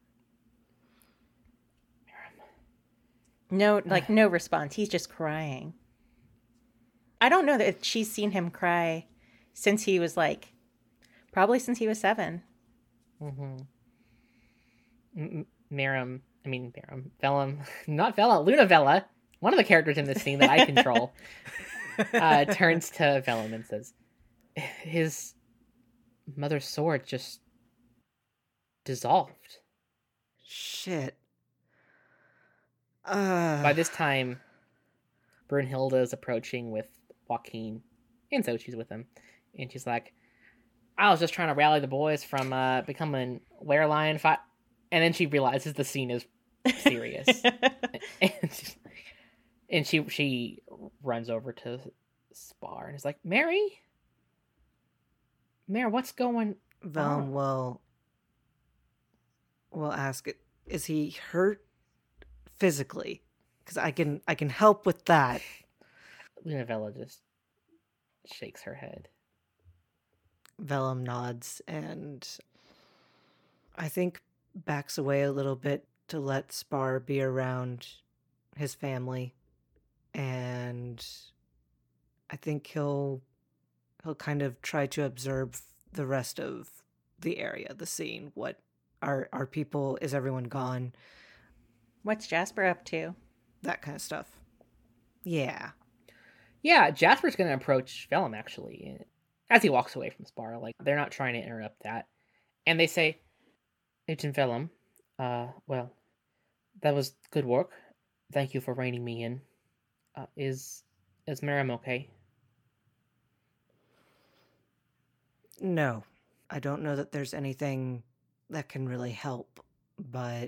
Miram. No, like no response. He's just crying. I don't know that she's seen him cry since he was like, probably since he was seven. Mm-hmm. M- Miram, I mean Miram, Velum, not Velum, Lunavella, one of the characters in this scene that I control, uh, turns to Velum and says, his mother's sword just dissolved. Shit. Uh, By this time, Brunhilde is approaching with Joaquin, and Xochitl with him, and she's like, I was just trying to rally the boys from uh, becoming werelion fight, and then she realizes the scene is serious, and, she's, and she she runs over to Spar and is like, Mary, Mary, what's going Velum will will ask it. Is he hurt physically? Because I can I can help with that. Lunavella just shakes her head. Velum nods and I think backs away a little bit to let Spar be around his family, and I think he'll he'll kind of try to observe the rest of the area, the scene. What are are people? Is everyone gone? What's Jasper up to? That kind of stuff. Yeah. Yeah, Jasper's going to approach Velum, actually, as he walks away from Spar. Like, they're not trying to interrupt that. And they say, Agent Velum, uh, well, that was good work. Thank you for reining me in. Uh, is, is Miram okay? No. I don't know that there's anything that can really help, but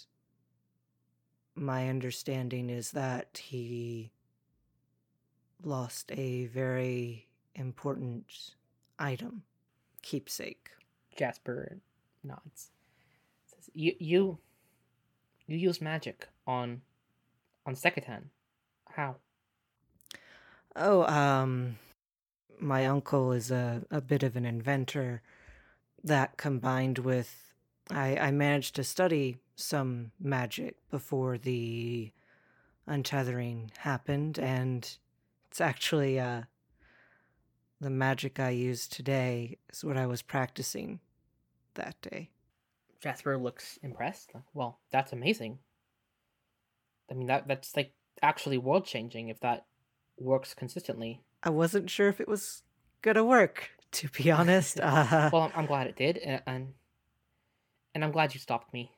my understanding is that he lost a very important item, keepsake. Jasper nods. Says, you, you, you use magic on, on Sekatan. How? Oh, um, my uncle is a, a bit of an inventor. That combined with, I, I managed to study some magic before the untethering happened, and it's actually, uh, the magic I used today is what I was practicing that day. Jasper looks impressed. Like, well, that's amazing. I mean, that that's like actually world changing if that works consistently. I wasn't sure if it was gonna work, to be honest. Uh, Well, I'm, I'm glad it did, and, and and I'm glad you stopped me.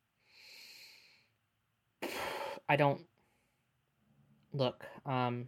I don't look. Um,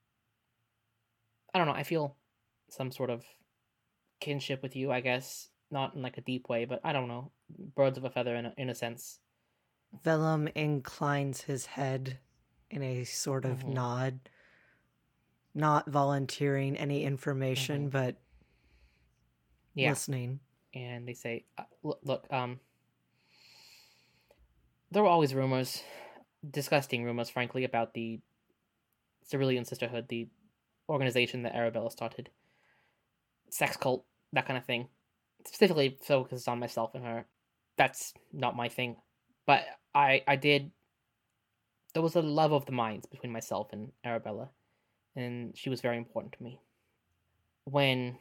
I don't know. I feel some sort of kinship with you, I guess. not in like a deep way, but I don't know, birds of a feather in a, in a sense. Vellum inclines his head in a sort of Mhm. nod, not volunteering any information, Mhm. but Yeah. listening. And they say, uh, look, look, um, there were always rumors, disgusting rumors, frankly, about the Cerulean Sisterhood, the organization that Arabella started. Sex cult, that kind of thing. Specifically focused on myself and her. That's not my thing. But I, I did... There was a love of the minds between myself and Arabella, and she was very important to me. When...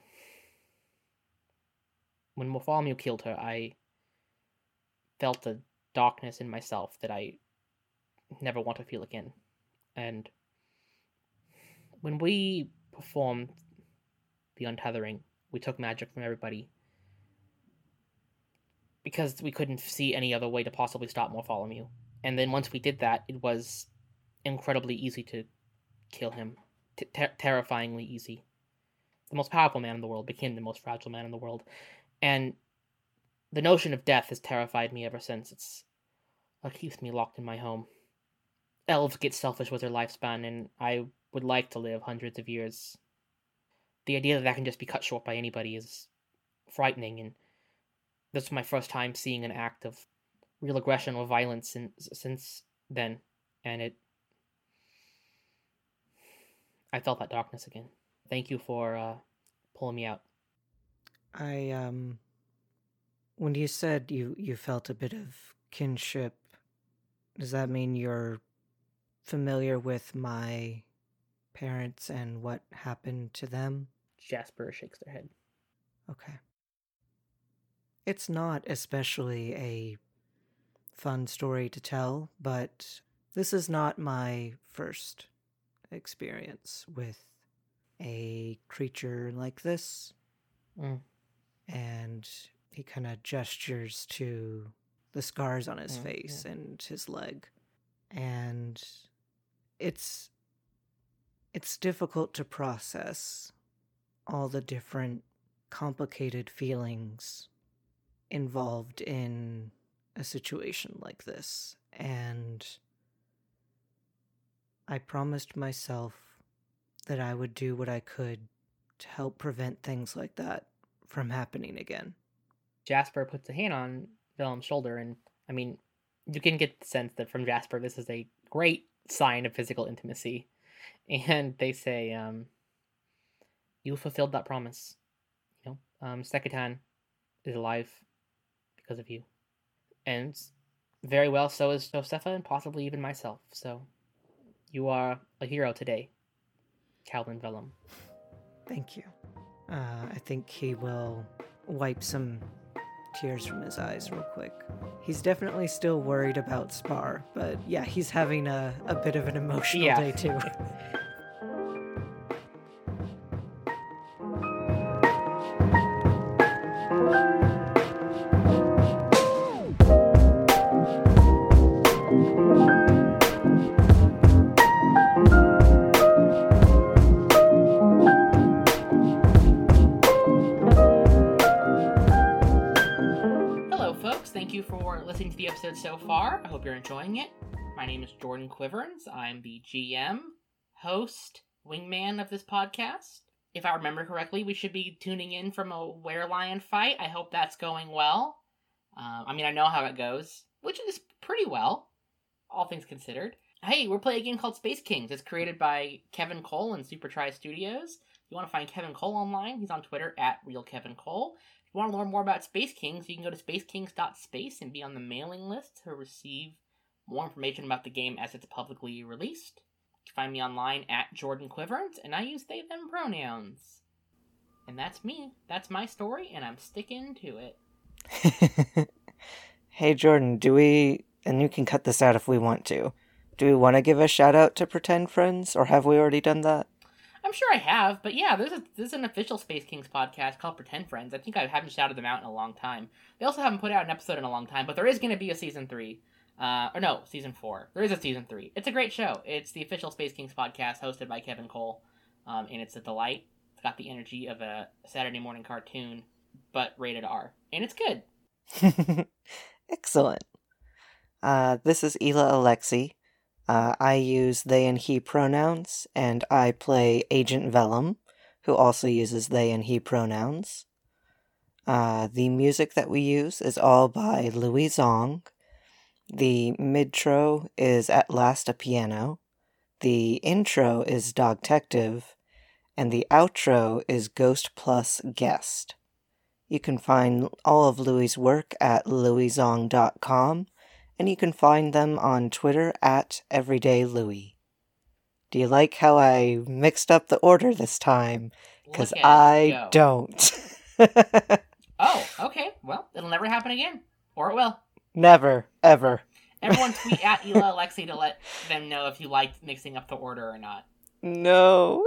When Bartholomew killed her, I felt a darkness in myself that I never want to feel again. And when we performed the untethering, we took magic from everybody because we couldn't see any other way to possibly stop Bartholomew. And then once we did that, it was incredibly easy to kill him. T- ter- terrifyingly easy. The most powerful man in the world became the most fragile man in the world. And the notion of death has terrified me ever since. It's what keeps me locked in my home. Elves get selfish with their lifespan, and I would like to live hundreds of years. The idea that that can just be cut short by anybody is frightening, and this was my first time seeing an act of real aggression or violence since, since then, and it... I felt that darkness again. Thank you for uh, pulling me out. I, um... When you said you, you felt a bit of kinship, does that mean you're familiar with my parents and what happened to them? Jasper shakes their head. Okay. It's not especially a fun story to tell, but this is not my first experience with a creature like this. Mm. And he kind of gestures to the scars on his Mm, face yeah. and his leg. And it's it's difficult to process all the different complicated feelings involved in a situation like this. And I promised myself that I would do what I could to help prevent things like that from happening again. Jasper puts a hand on Willem's shoulder, and I mean, you can get the sense that from Jasper, this is a great sign of physical intimacy. And they say, um, you fulfilled that promise. You know, um, Sekatan is alive because of you. And very well, so is Josepha, and possibly even myself. So, you are a hero today, Calvin Vellum. Thank you. Uh, I think he will wipe some tears from his eyes real quick. He's definitely still worried about Spar, but yeah, he's having a, a bit of an emotional Yeah. day too. Hello, folks. Thank you for listening to the episode so far. I hope you're enjoying it. My name is Jordan Quiverns. I'm the G M, host, wingman of this podcast. If I remember correctly, we should be tuning in from a werelion fight. I hope that's going well. Um, I mean, I know how it goes, which is pretty well, all things considered. Hey, we're playing a game called Space Kings. It's created by Kevin Cole and Super Try Studios. If you want to find Kevin Cole online, he's on Twitter at RealKevinCole. If you want to learn more about Space Kings, you can go to space kings dot space and be on the mailing list to receive more information about the game as it's publicly released. You can find me online at Jordan Quiverns, and I use they, them pronouns. And that's me. That's my story, and I'm sticking to it. Hey Jordan, do we, and you can cut this out if we want to, do we want to give a shout out to Pretend Friends, or have we already done that? I'm sure I have, but yeah, there's a there's an official Space Kings podcast called Pretend Friends. I think I haven't shouted them out in a long time. They also haven't put out an episode in a long time, but there is going to be a season three. Uh, or no, season four. There is a season three. It's a great show. It's the official Space Kings podcast hosted by Kevin Cole, um, and it's a delight. It's got the energy of a Saturday morning cartoon, but rated R. And it's good. Excellent. Uh, this is Ela Alexi. Uh, I use they and he pronouns, and I play Agent Vellum, who also uses they and he pronouns. Uh, the music that we use is all by Louis Zong. The midtro is At Last a Piano. The intro is Dogtective. And the outro is Ghost Plus Guest. You can find all of Louis' work at louis zong dot com, and you can find them on Twitter at everydaylouis. Do you like how I mixed up the order this time? Because I don't. Oh, okay. Well, it'll never happen again. Or it will. Never, ever. Everyone tweet at Ela Alexi to let them know if you liked mixing up the order or not. No.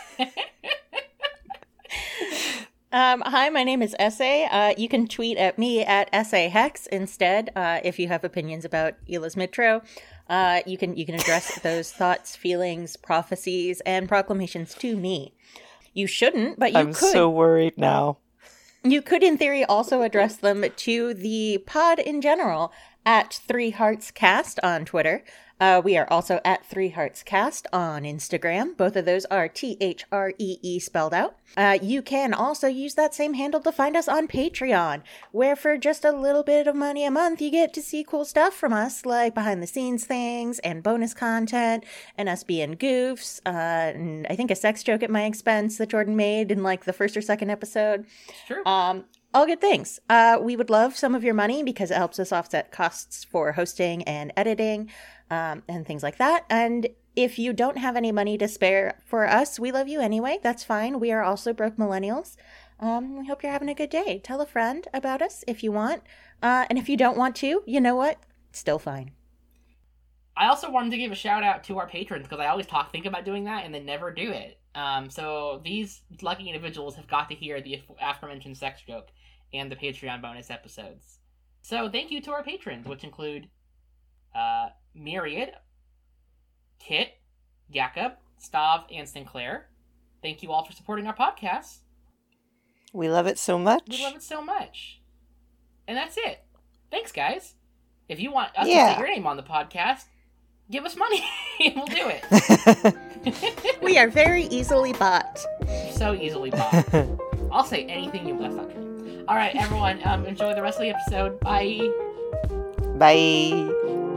Um, hi, my name is Essay. Uh, you can tweet at me at EssayHex instead uh, if you have opinions about Ela's Mitro. Uh, you can you can address those thoughts, feelings, prophecies, and proclamations to me. You shouldn't, but you I'm could. I'm so worried now. You could, in theory, also address them to the pod in general at Three Hearts Cast on Twitter. Uh, we are also at Three Hearts Cast on Instagram. Both of those are T H R E E spelled out. Uh, you can also use that same handle to find us on Patreon, where for just a little bit of money a month, you get to see cool stuff from us, like behind-the-scenes things and bonus content, and us being goofs, uh, and I think a sex joke at my expense that Jordan made in like the first or second episode. It's true. Um, all good things. Uh, we would love some of your money because it helps us offset costs for hosting and editing. Um, and things like that. And if you don't have any money to spare for us, we love you anyway. That's fine. We are also broke millennials. Um, we hope you're having a good day. Tell a friend about us if you want. Uh, and if you don't want to, you know what? Still fine. I also wanted to give a shout out to our patrons because I always talk, think about doing that and then never do it. Um, so these lucky individuals have got to hear the aforementioned sex joke and the Patreon bonus episodes. So thank you to our patrons, which include uh, Myriad, Kit, Jakob, Stav, and Sinclair. Thank you all for supporting our podcast. We love it so much. We love it so much. And that's it. Thanks, guys. If you want us yeah. to say your name on the podcast, give us money and we'll do it. We are very easily bought. So easily bought. I'll say anything you want. That's not true. All right, everyone. Um, enjoy the rest of the episode. Bye. Bye.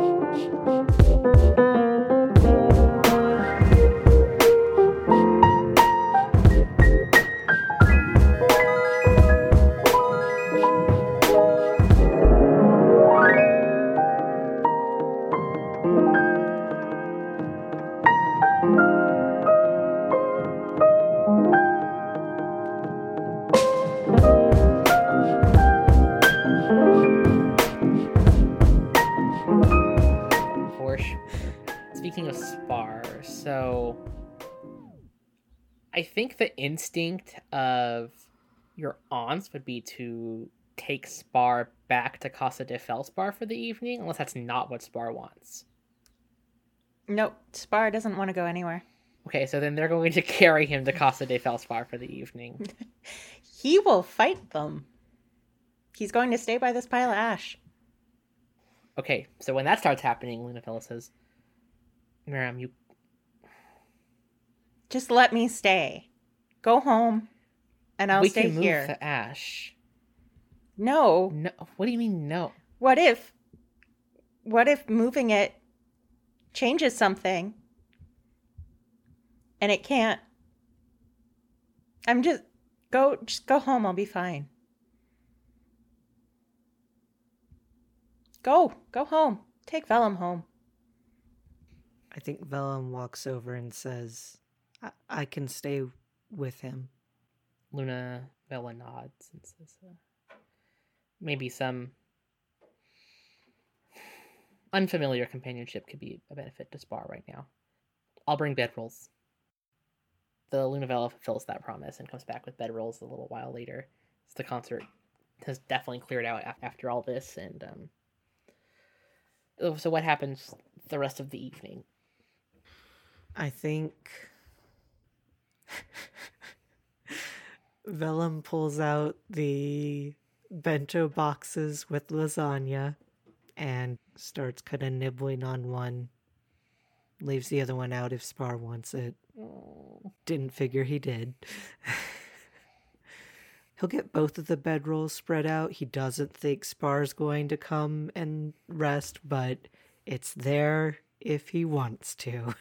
Speaking of spar, so I think the instinct of your aunts would be to take Spar back to Casa de Felspar for the evening, unless that's not what Spar wants. Nope, Spar doesn't want to go anywhere. Okay, so then they're going to carry him to Casa de Felspar for the evening. He will fight them. He's going to stay by this pile of ash. Okay, so when that starts happening, Lunafella says, Miriam, you... Just let me stay. Go home, and I'll we stay can move here. the ash. No. No. What do you mean, no? What if... What if moving it changes something? And it can't. I'm just... Go, just go home. I'll be fine. Go. Go home. Take Vellum home. I think Vellum walks over and says, I, I can stay with him. Luna Bella nods and says, uh, maybe some unfamiliar companionship could be a benefit to Spar right now. I'll bring bedrolls. The Lunavella fulfills that promise and comes back with bedrolls a little while later. So the concert has definitely cleared out after all this. And um, so what happens the rest of the evening? I think Vellum pulls out the bento boxes with lasagna and starts kind of nibbling on one. Leaves the other one out if Spar wants it. Oh. Didn't figure he did. He'll get both of the bedrolls spread out. He doesn't think Spar's going to come and rest, but it's there if he wants to.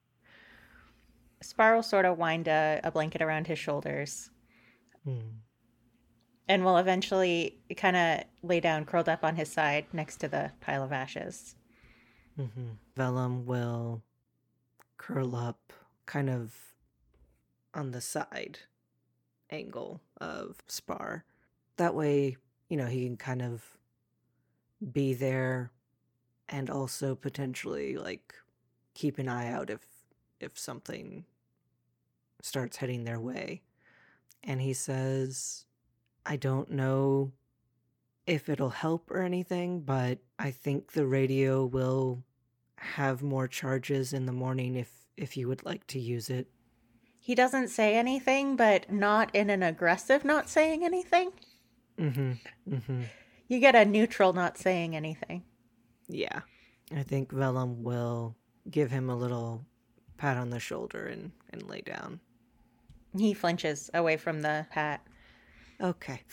Spar will sort of wind a, a blanket around his shoulders. Hmm. And will eventually kind of lay down curled up on his side next to the pile of ashes. Mm-hmm. Vellum will curl up kind of on the side angle of Spar. That way, you know, he can kind of be there and also potentially like keep an eye out if if something starts heading their way. And he says, I don't know if it'll help or anything, but I think the radio will have more charges in the morning if if you would like to use it. He doesn't say anything, but not in an aggressive not saying anything. Mm-hmm. Mm-hmm. You get a neutral not saying anything. Yeah. I think Vellum will give him a little pat on the shoulder and, and lay down. He flinches away from the pat. Okay.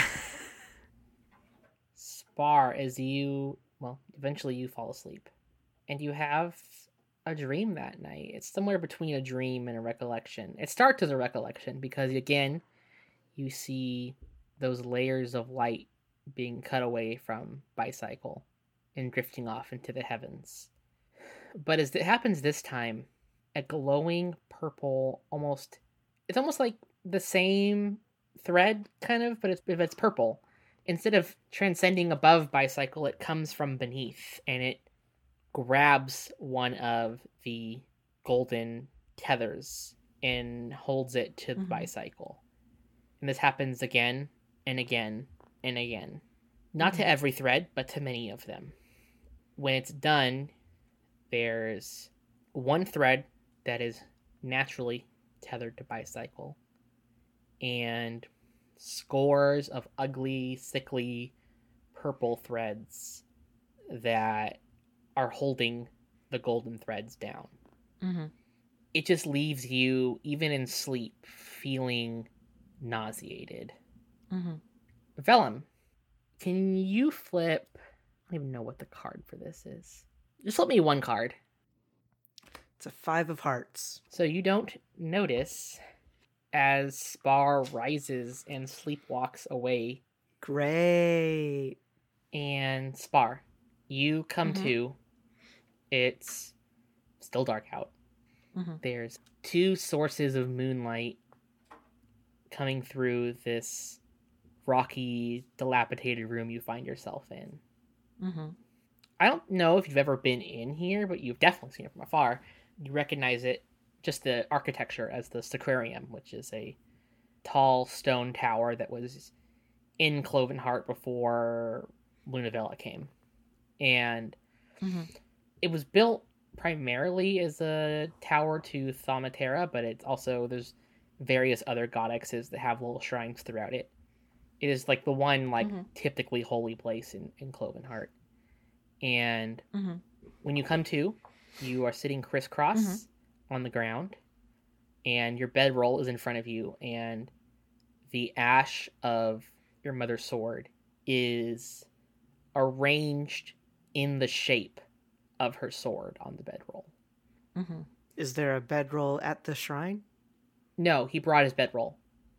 Spar, as you, well, eventually you fall asleep. And you have a dream that night. It's somewhere between a dream and a recollection. It starts as a recollection because, again, you see those layers of light being cut away from Bicycle and drifting off into the heavens. But as it happens this time, a glowing purple, almost, it's almost like the same thread, kind of, but it's, if it's purple. Instead of transcending above Bicycle, it comes from beneath, and it grabs one of the golden tethers and holds it to the Mhm. Bicycle. And this happens again and again and again. Not to every thread, but to many of them. When it's done, there's one thread that is naturally tethered to Bicycle, and scores of ugly, sickly, purple threads that are holding the golden threads down. Mm-hmm. It just leaves you, even in sleep, feeling nauseated. Mm-hmm. Vellum, can you flip... I don't even know what the card for this is. Just flip me one card. It's a five of hearts. So you don't notice as Spar rises and sleepwalks away. Great. And Spar, you come Mhm. to. It's still dark out. Mhm. There's two sources of moonlight coming through this rocky, dilapidated room you find yourself in. Mm-hmm. I don't know if you've ever been in here, but you've definitely seen it from afar. You recognize it, just the architecture, as the Sequarium, which is a tall stone tower that was in Clovenheart before Lunavilla came. And Mm-hmm. it was built primarily as a tower to Thaumaterra, but it's also, there's various other goddesses that have little shrines throughout it. It is like the one like Mhm. typically holy place in, in Clovenheart. And Mm-hmm. when you come to, you are sitting crisscross Mhm. on the ground, and your bedroll is in front of you, and the ash of your mother's sword is arranged in the shape of her sword on the bedroll. Mm-hmm. Is there a bedroll at the shrine? No, he brought his bedroll.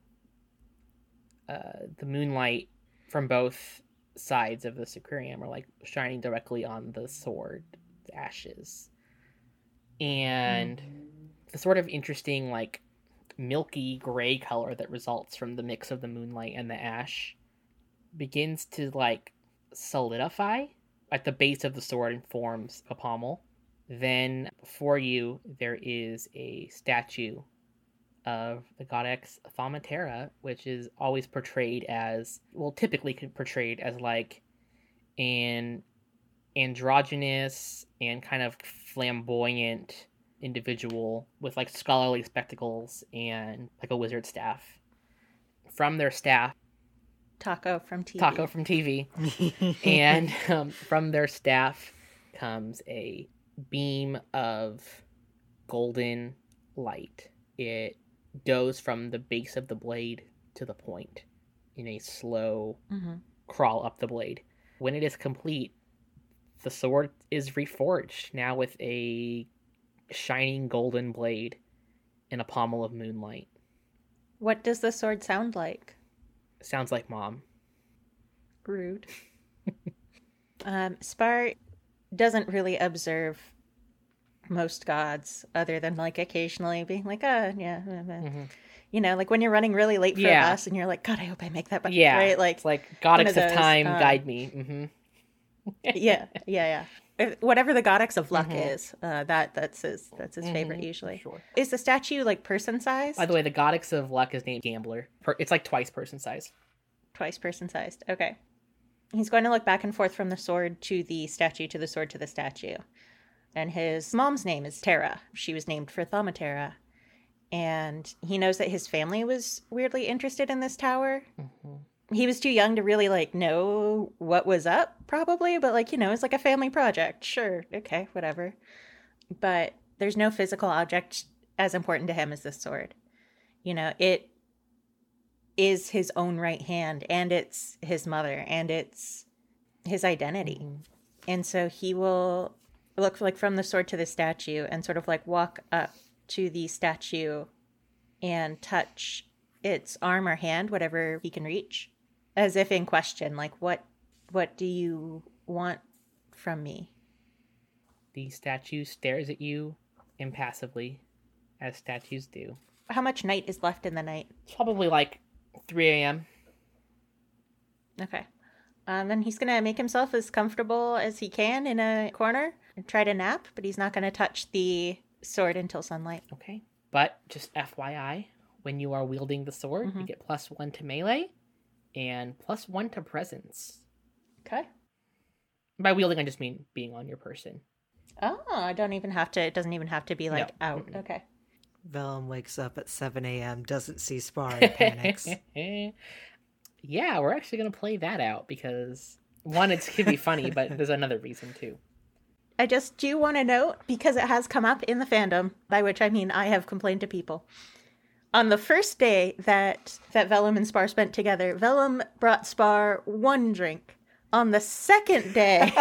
Uh, the moonlight from both sides of the Sequarium are like shining directly on the sword ashes. And the sort of interesting, like, milky gray color that results from the mix of the moonlight and the ash begins to, like, solidify at the base of the sword and forms a pommel. Then before you, there is a statue of the goddess Thaumaterra, which is always portrayed as, well, typically portrayed as like an androgynous and kind of flamboyant individual with like scholarly spectacles and like a wizard staff. from their staff, Taco from T V. Taco from T V, and um, from their staff comes a beam of golden light. It goes from the base of the blade to the point in a slow Mm-hmm. crawl up the blade. When it is complete, the sword is reforged, now with a shining golden blade and a pommel of moonlight. What does the sword sound like? Sounds like Mom. Rude. um, Spar doesn't really observe most gods other than like occasionally being like, oh, yeah. Mm-hmm. You know, like when you're running really late for Yeah. a bus and you're like, God, I hope I make that bus. Yeah, Right? Like, it's like goddess of, one of those, time, um, guide me. Mm-hmm. yeah, yeah, yeah. If- Whatever the goddess of luck Mhm. is, uh, that that's his that's his favorite Mhm, usually. Sure. Is the statue like person sized? By the way, the goddess of luck is named Gambler. Per- It's like twice person size. Twice person sized. Okay. He's going to look back and forth from the sword to the statue to the sword to the statue. And his mom's name is Terra. She was named for Thaumaterra. And he knows that his family was weirdly interested in this tower. Mm-hmm. He was too young to really like know what was up, probably, but like, you know, it's like a family project. Sure. Okay, whatever. But there's no physical object as important to him as this sword. You know, it is his own right hand, and it's his mother, and it's his identity. Mm-hmm. And so he will look like from the sword to the statue and sort of like walk up to the statue and touch its arm or hand, whatever he can reach, as if in question, like, what what do you want from me? The statue stares at you impassively, as statues do. How much night is left in the night? It's probably like three a.m. Okay. Um, then he's going to make himself as comfortable as he can in a corner and try to nap, but he's not going to touch the sword until sunlight. Okay. But just F Y I, when you are wielding the sword, Mhm. you get plus one to melee and plus one to presence. Okay. By wielding, I just mean being on your person. Oh, I don't even have to, it doesn't even have to be like No. out. Mm-mm. Okay. Vellum wakes up at seven a.m., doesn't see Spar, and panics. Yeah, we're actually going to play that out because, one, it's going to be funny, but there's another reason too. I just do want to note, because it has come up in the fandom, by which I mean I have complained to people. On the first day that, that Vellum and Spar spent together, Vellum brought Spar one drink. On the second day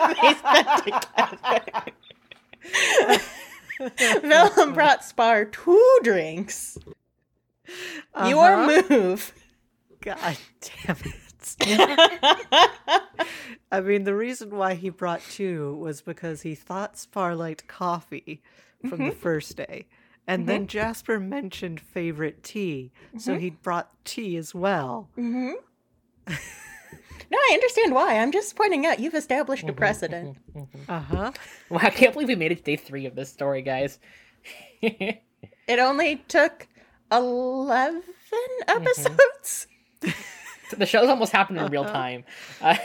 that they spent together, Vellum brought Spar two drinks. Uh-huh. Your move. God damn it. I mean, the reason why he brought two was because he thought Spar liked coffee from Mm-hmm. the first day. And then Jasper mentioned favorite tea, so Mm-hmm. he brought tea as well. Mm-hmm. No, I understand why. I'm just pointing out you've established a precedent. Uh-huh. Well, I can't believe we made it to day three of this story, guys. It only took eleven episodes. The show's almost happened in real time. Uh,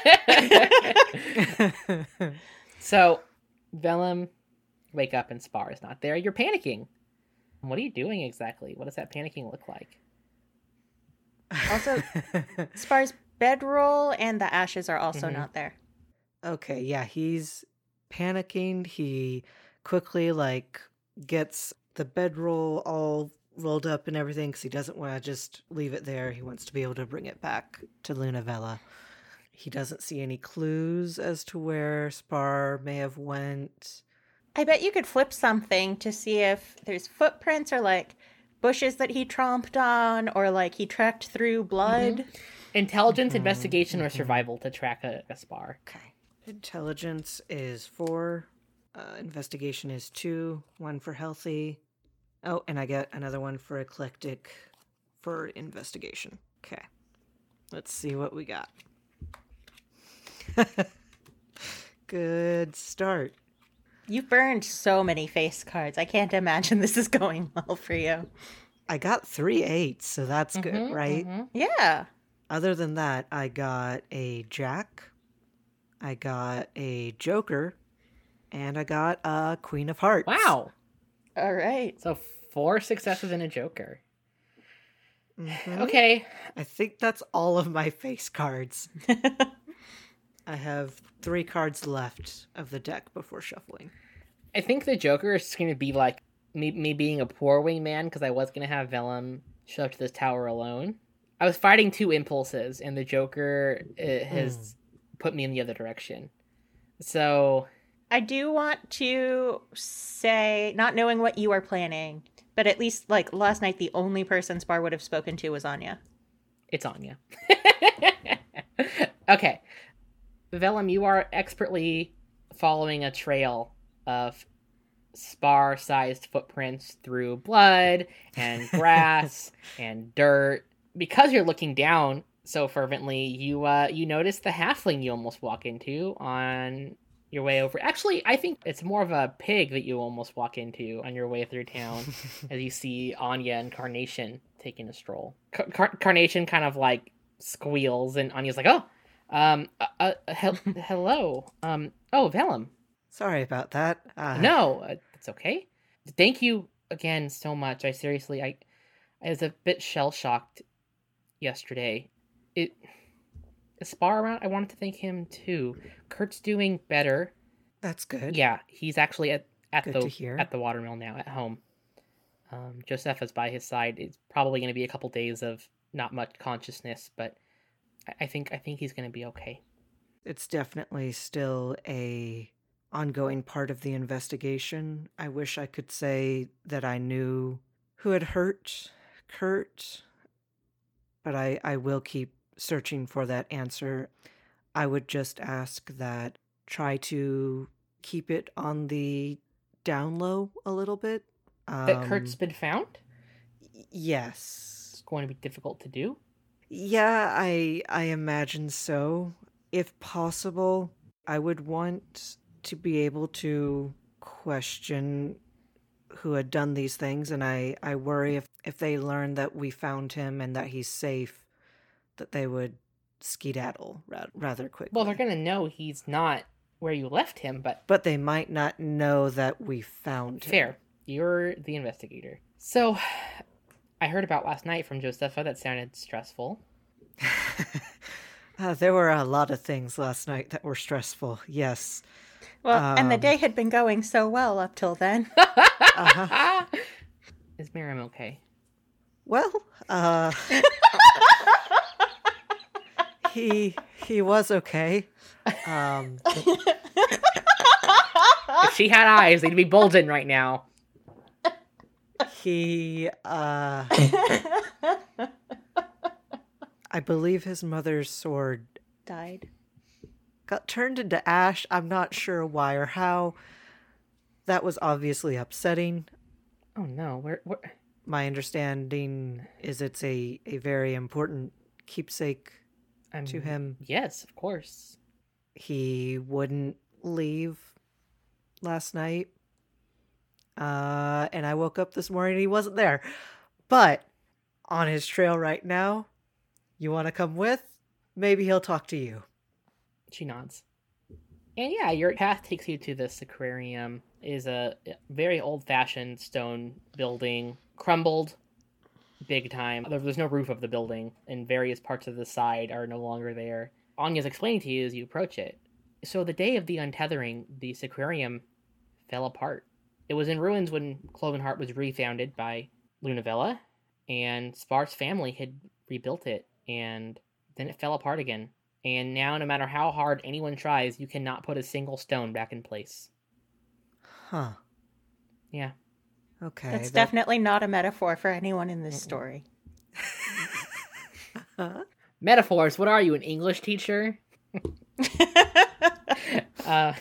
so, Vellum, wake up and Spar is not there. You're panicking. What are you doing exactly? What does that panicking look like? Also, Spar's bedroll and the ashes are also Mhm. not there. Okay, yeah, he's panicking. He quickly, like, gets the bedroll all rolled up and everything because he doesn't want to just leave it there. He wants to be able to bring it back to Lunavella. He doesn't see any clues as to where Spar may have went. I bet you could flip something to see if there's footprints or like bushes that he tromped on or like he trekked through blood. Intelligence, Mhm, investigation, or mhm. survival to track a, a Spar. Okay. Intelligence is four. Uh, investigation is two. One for healthy. Oh, and I get another one for eclectic for investigation. Okay. Let's see what we got. Good start. You've burned so many face cards. I can't imagine this is going well for you. I got three eights, so that's good, Mhm, right? mhm. Yeah. Other than that, I got a jack, I got a joker, and I got a queen of hearts. Wow. All right. So four successes and a joker. Mhm. Okay. I think that's all of my face cards. I have three cards left of the deck before shuffling. I think the Joker is going to be like me, me being a poor wingman because I was going to have Vellum show up to this tower alone. I was fighting two impulses, and the Joker uh, has Mm. put me in the other direction. So I do want to say, not knowing what you are planning, but at least like last night, the only person Spar would have spoken to was Anya. it's Anya. Okay. Vellum, you are expertly following a trail of spar-sized footprints through blood and grass and dirt. Because you're looking down so fervently, you uh, you notice the halfling you almost walk into on your way over. Actually, I think it's more of a pig that you almost walk into on your way through town as you see Anya and Carnation taking a stroll. Car- Car- Carnation kind of like squeals, and Anya's like, "Oh, um, uh, uh, he- hello, um, oh, Vellum." Sorry about that. Uh, No, uh, it's okay. Thank you again so much. I seriously, I, I was a bit shell shocked yesterday. It, Spar around. I wanted to thank him too. Kurt's doing better. That's good. Yeah, he's actually at at Good the to hear. at the watermill now at home. Um, Josepha's by his side. It's probably going to be a couple days of not much consciousness, but I, I think I think he's going to be okay. It's definitely still a ongoing part of the investigation. I wish I could say that I knew who had hurt Kurt, but I, I will keep searching for that answer. I would just ask that try to keep it on the down low a little bit. That Kurt's Um, been found. y- yes. It's going to be difficult to do. Yeah, I I imagine so. If possible, I would want to be able to question who had done these things, and I, I worry if, if they learn that we found him and that he's safe, that they would skedaddle ra- rather quickly. Well, they're going to know he's not where you left him, but But they might not know that we found him. fair. You're the investigator. So, I heard about last night from Josepha that sounded stressful. Uh, there were a lot of things last night that were stressful, yes. Well, and the Um, day had been going so well up till then. Uh-huh. Is Miriam okay? Well, uh, he he was okay. Um, If she had eyes, they'd be bulging right now. he, uh, I believe his mother's sword Died. got turned into ash. I'm not sure why or how. That was obviously upsetting. Oh no, where, where... My understanding is it's a, a very important keepsake I'm... to him. Yes, of course. He wouldn't leave last night. Uh, and I woke up this morning and he wasn't there. But on his trail right now, you want to come with? Maybe he'll talk to you. She nods. And yeah, your path takes you to this aquarium. It is a very old-fashioned stone building, crumbled big time. There- There's no roof of the building, and various parts of the side are no longer there. Anya's explaining to you as you approach it. So the day of the untethering, this aquarium fell apart. It was in ruins when Clovenheart was refounded by Lunavella, and Spar's family had rebuilt it, and then it fell apart again. And now, no matter how hard anyone tries, you cannot put a single stone back in place. Huh. Yeah. Okay. That's that- definitely not a metaphor for anyone in this story. Huh? Metaphors, what are you, an English teacher? uh,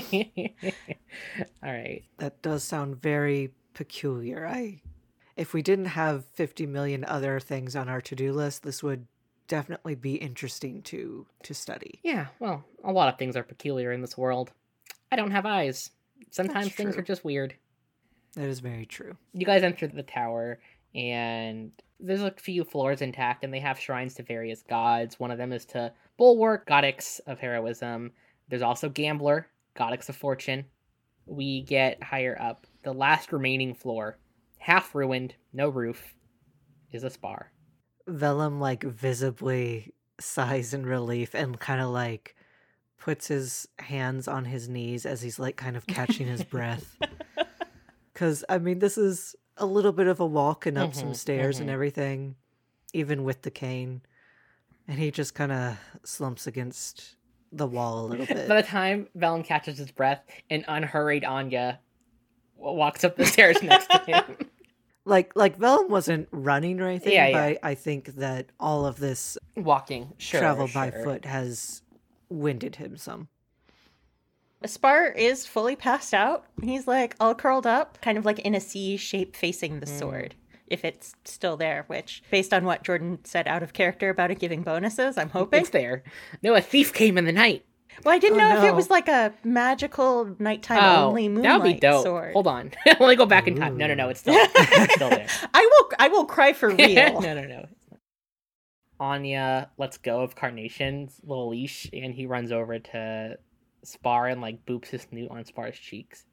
all right. That does sound very peculiar. I, if we didn't have fifty million other things on our to-do list, this would definitely be interesting to to study. Yeah, well, a lot of things are peculiar in this world. I don't have eyes. Sometimes That's things true. are just weird. That is very true. You guys enter the tower, and there's a few floors intact, and they have shrines to various gods. One of them is to Bulwark, goddess of heroism. There's also Gambler, goddess of fortune. We get higher up. The last remaining floor, half ruined, no roof, is a spar. Vellum, like, visibly sighs in relief and kind of, like, puts his hands on his knees as he's, like, kind of catching his breath. Because, I mean, this is a little bit of a walk and up Mm-hmm, some stairs mm-hmm. and everything, even with the cane. And he just kind of slumps against the wall a little bit. By the time Vellum catches his breath, an unhurried Anya w- walks up the stairs next to him. Like, like Vellum wasn't running or anything, Yeah, but yeah. I, I think that all of this Walking, sure. travel by sure. foot has winded him some. Spar is fully passed out. He's like all curled up, kind of like in a C shape facing the Mm. sword, if it's still there, which, based on what Jordan said out of character about it giving bonuses, I'm hoping. It's there. No, a thief came in the night. Well, I didn't Oh, know if it no. was like a magical nighttime Oh, only moonlight that would be dope. sword. Hold on. Let me go back in time. No, no, no. It's still, it's still there. I will I will cry for real. no, no, no. Anya lets go of Carnation's little leash, and he runs over to Spar and like boops his snoot on Spar's cheeks.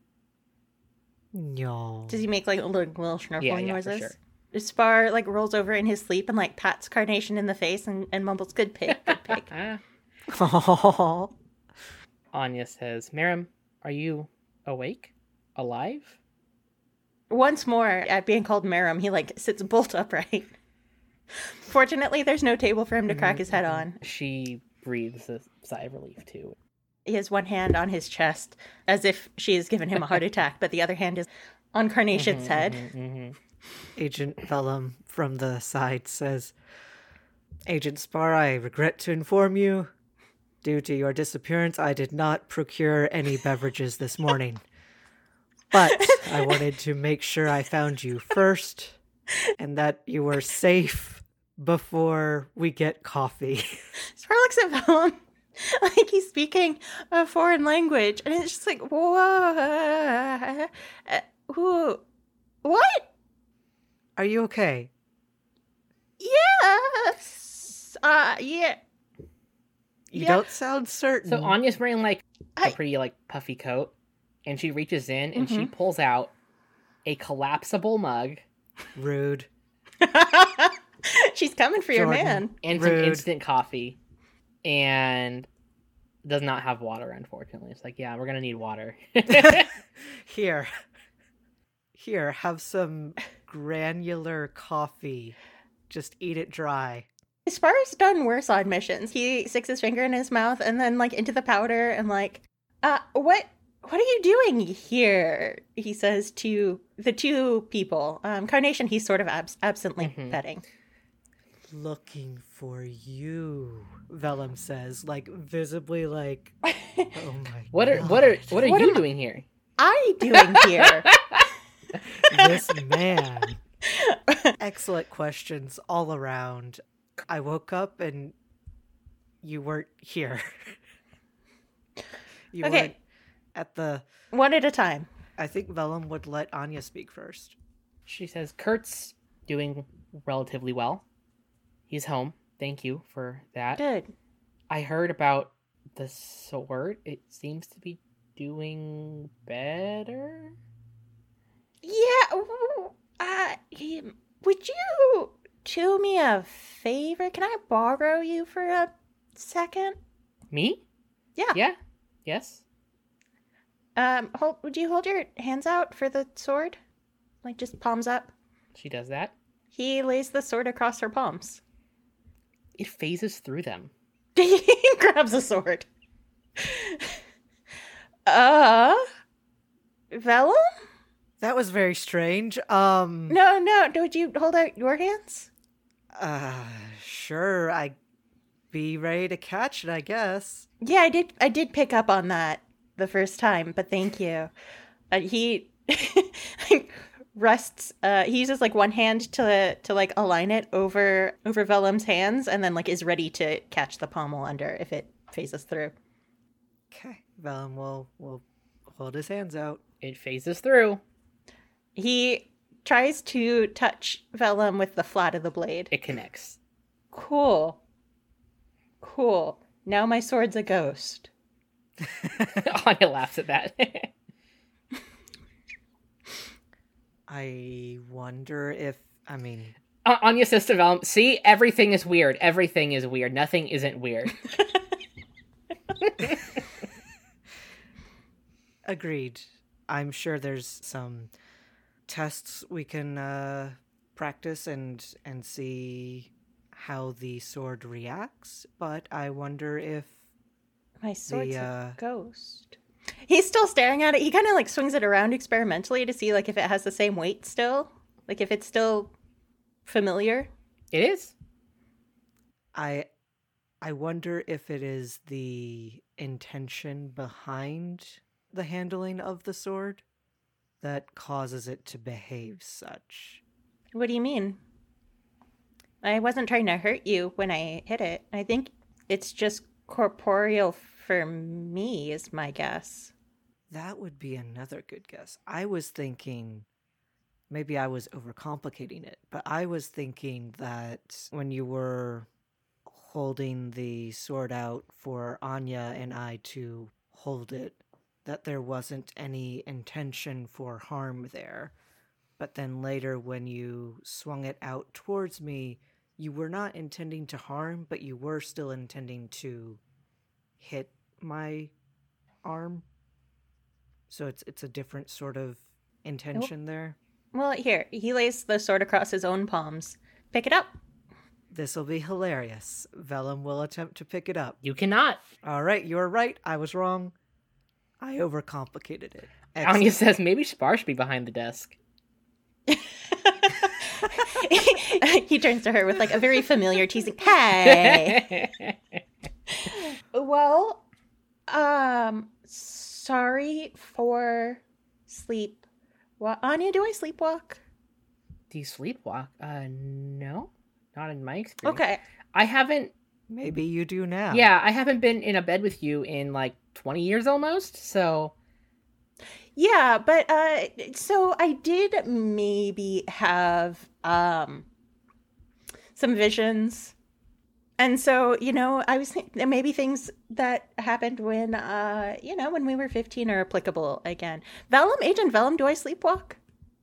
No. Does he make like little, little snorkeling Yeah, yeah, for noises? sure. Spar like rolls over in his sleep and like pats Carnation in the face and, and mumbles, "Good pig, good pig." Ah. Anya says, "Mirim, are you awake? Alive?" Once more, at being called Merum, he like sits bolt upright. Fortunately, there's no table for him to crack his head on. She breathes a sigh of relief too. He has one hand on his chest, as if she has given him a heart attack, but the other hand is on Carnation's head. Mhm, mhm. Agent Vellum from the side says, Agent Spar, I regret to inform you, due to your disappearance, I did not procure any beverages this morning. But I wanted to make sure I found you first and that you were safe before we get coffee. Spar looks at Vellum like he's speaking a foreign language, and it's just like, whoa. Uh, who? What? Are you okay? Yes. Uh, yeah. You Yeah. don't sound certain. So Anya's wearing like a I- pretty like puffy coat, and she reaches in and she Mhm. pulls out a collapsible mug Rude. She's coming for your Jordan. man. and some Rude. instant coffee, and does not have water. Unfortunately, it's like, yeah, we're gonna need water. Here. Here, have some granular coffee. Just eat it dry. Spar's done worse on missions. He sticks his finger in his mouth and then like into the powder and like, uh, what, what are you doing here? He says to the two people. Um, Carnation, he's sort of abs- absently Mhm. petting. Looking for you, Vellum says, like visibly like, oh my what are what are God. what are What you am I- doing here? I doing here? This man. Excellent questions all around. I woke up and you weren't here. You Okay. weren't at the. One at a time. I think Vellum would let Anya speak first. She says, "Kurt's doing relatively well. He's home. Thank you for that. Good. I heard about the sword. It seems to be doing better." Yeah. ooh, Uh, um, would you do me a favor? Can I borrow you for a second? Me? Yeah. Yeah. Yes. Um, hold, would you hold your hands out for the sword? Like, just palms up? She does that. He lays the sword across her palms. It phases through them. He grabs a sword. Uh, Vellum? That was very strange. Um. No, no, would you hold out your hands? Uh, sure. I be ready to catch it, I guess. Yeah, I did, I did pick up on that the first time, but thank you. Uh, he rests, uh, he uses like one hand to, to like align it over, over Vellum's hands and then like is ready to catch the pommel under if it phases through. Okay. Vellum will will hold his hands out. It phases through. He tries to touch Vellum with the flat of the blade. It connects. Cool. Cool. Now my sword's a ghost. Anya laughs at that. I wonder if I mean Uh, Anya says to Vellum, see, everything is weird. Everything is weird. Nothing isn't weird. Agreed. I'm sure there's some tests we can uh, practice and and see how the sword reacts, but I wonder if My sword's the, uh... a ghost. He's still staring at it. He kind of like swings it around experimentally to see like if it has the same weight still, like if it's still familiar. It is. I I wonder if it is the intention behind the handling of the sword that causes it to behave such. What do you mean? I wasn't trying to hurt you when I hit it. I think it's just corporeal for me, is my guess. That would be another good guess. I was thinking, maybe I was overcomplicating it, but I was thinking that when you were holding the sword out for Anya and I to hold it, that there wasn't any intention for harm there. But then later when you swung it out towards me, you were not intending to harm, but you were still intending to hit my arm. So it's it's a different sort of intention there. Well, here, he lays the sword across his own palms. Pick it up. This'll be hilarious. Vellum will attempt to pick it up. You cannot. All right, you're right. I was wrong. I overcomplicated it. Excellent. Anya says maybe Spar should be behind the desk. He turns to her with like a very familiar teasing, hey. Well, um, sorry for sleep. Well, Anya, do I sleepwalk? Do you sleepwalk? Uh, no, not in my experience. Okay. I haven't. Maybe you do now. Yeah, I haven't been in a bed with you in like twenty years almost, so. Yeah, but uh so I did maybe have um some visions. And so, you know, I was thinking maybe things that happened when uh you know, when we were fifteen are applicable again. Vellum, Agent Vellum, do I sleepwalk?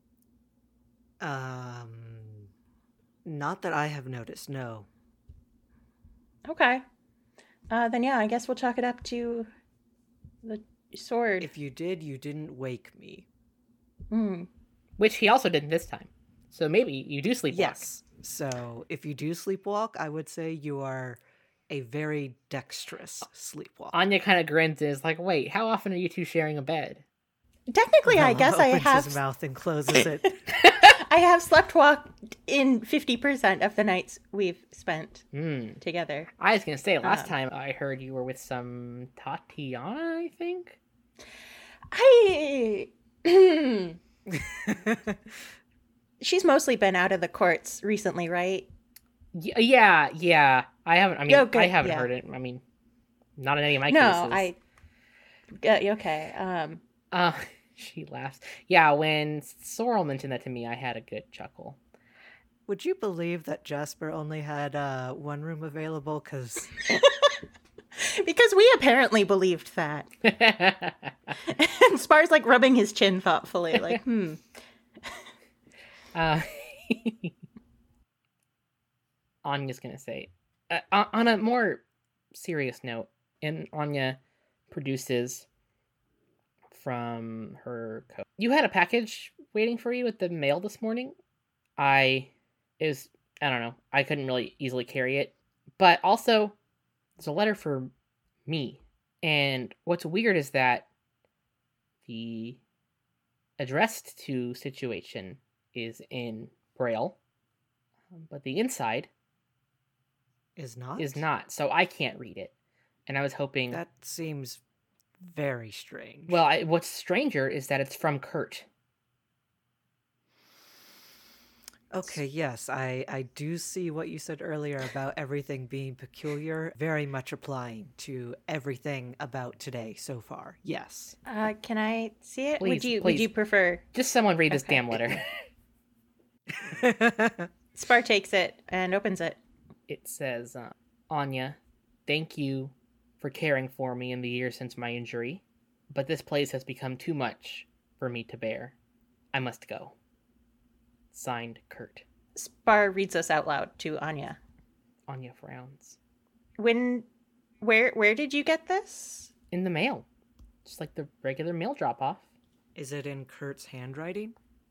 Um not that I have noticed, no. Okay. Uh then yeah, I guess we'll chalk it up to the sword. If you did, you didn't wake me. Mm. Which he also did this time. So maybe you do sleepwalk. Yes. So if you do sleepwalk, I would say you are a very dexterous sleepwalk. Anya kind of grins and is like, wait, how often are you two sharing a bed? Technically, Vellum I guess I opens have his mouth and closes it. I have sleptwalked in fifty percent of the nights we've spent Mm. together. I was going to say, last Um, time I heard you were with some Tatiana, I think? I. She's mostly been out of the courts recently, right? Y- yeah, yeah. I haven't, I mean, Oh, good, I haven't yeah. heard it. I mean, not in any of my no, cases. I. Uh, okay. Um. Uh, she laughs. Yeah, when Sorrel mentioned that to me, I had a good chuckle. Would you believe that Jasper only had uh, one room available? Because Because we apparently believed that. And Spar's like rubbing his chin thoughtfully, like, hmm. uh, Anya's gonna say, uh, on on a more serious note, and Anya produces from her coat. You had a package waiting for you at the mail this morning. I is I don't know. I couldn't really easily carry it, but also there's a letter for me. And what's weird is that the addressed to situation is in Braille, but the inside is not? is not. So I can't read it. And I was hoping. That seems very strange. Well, I, what's stranger is that it's from Kurt. Okay, yes, I, I do see what you said earlier about everything being peculiar, very much applying to everything about today so far. Yes. Uh, can I see it? Please, would you please. Would you prefer? Just someone read this Okay. damn letter. Spar takes it and opens it. It says, uh, Anya, thank you for caring for me in the years since my injury, but this place has become too much for me to bear. I must go. Signed, Kurt. Spar reads this out loud to Anya. Anya frowns. When, where, where did you get this? In the mail. Just like the regular mail drop-off. Is it in Kurt's handwriting?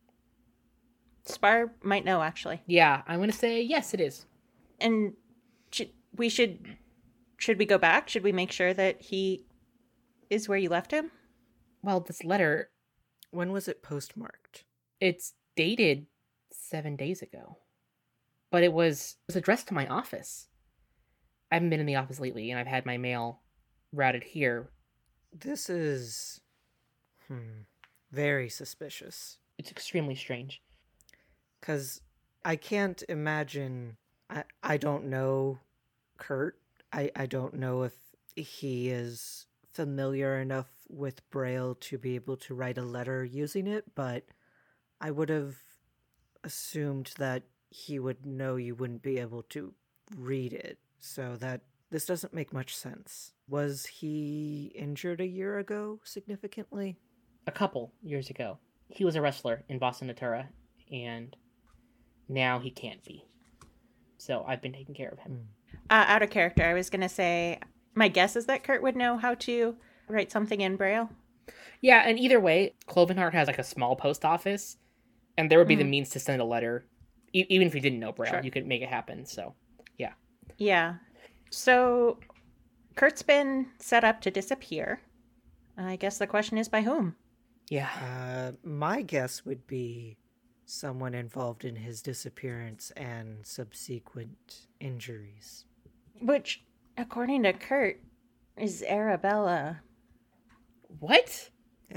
Spar might know, actually. Yeah, I'm going to say yes, it is. And should, we should, should we go back? Should we make sure that he is where you left him? Well, this letter, When was it postmarked? it's dated seven days ago. But it was, it was addressed to my office. I haven't been in the office lately, and I've had my mail routed here. This is hmm, very suspicious. It's extremely strange. Because I can't imagine... I, I don't know Kurt. I, I don't know if he is familiar enough with Braille to be able to write a letter using it, but I would have assumed that he would know you wouldn't be able to read it, so that this doesn't make much sense. Was he injured a year ago significantly? A couple years ago, he was a wrestler in Boston Natura, and now he can't be. So I've been taking care of him. Uh, out of character, I was going to say, my guess is that Kurt would know how to write something in Braille. Yeah, and either way, Clovenheart has like a small post office, and there would be Mhm. the means to send a letter. E- even if you didn't know Braille, Sure. you could make it happen. So, yeah. Yeah. So Kurt's been set up to disappear. I guess the question is by whom? Yeah. Uh, my guess would be someone involved in his disappearance and subsequent injuries. Which, according to Kurt, is Arabella. What?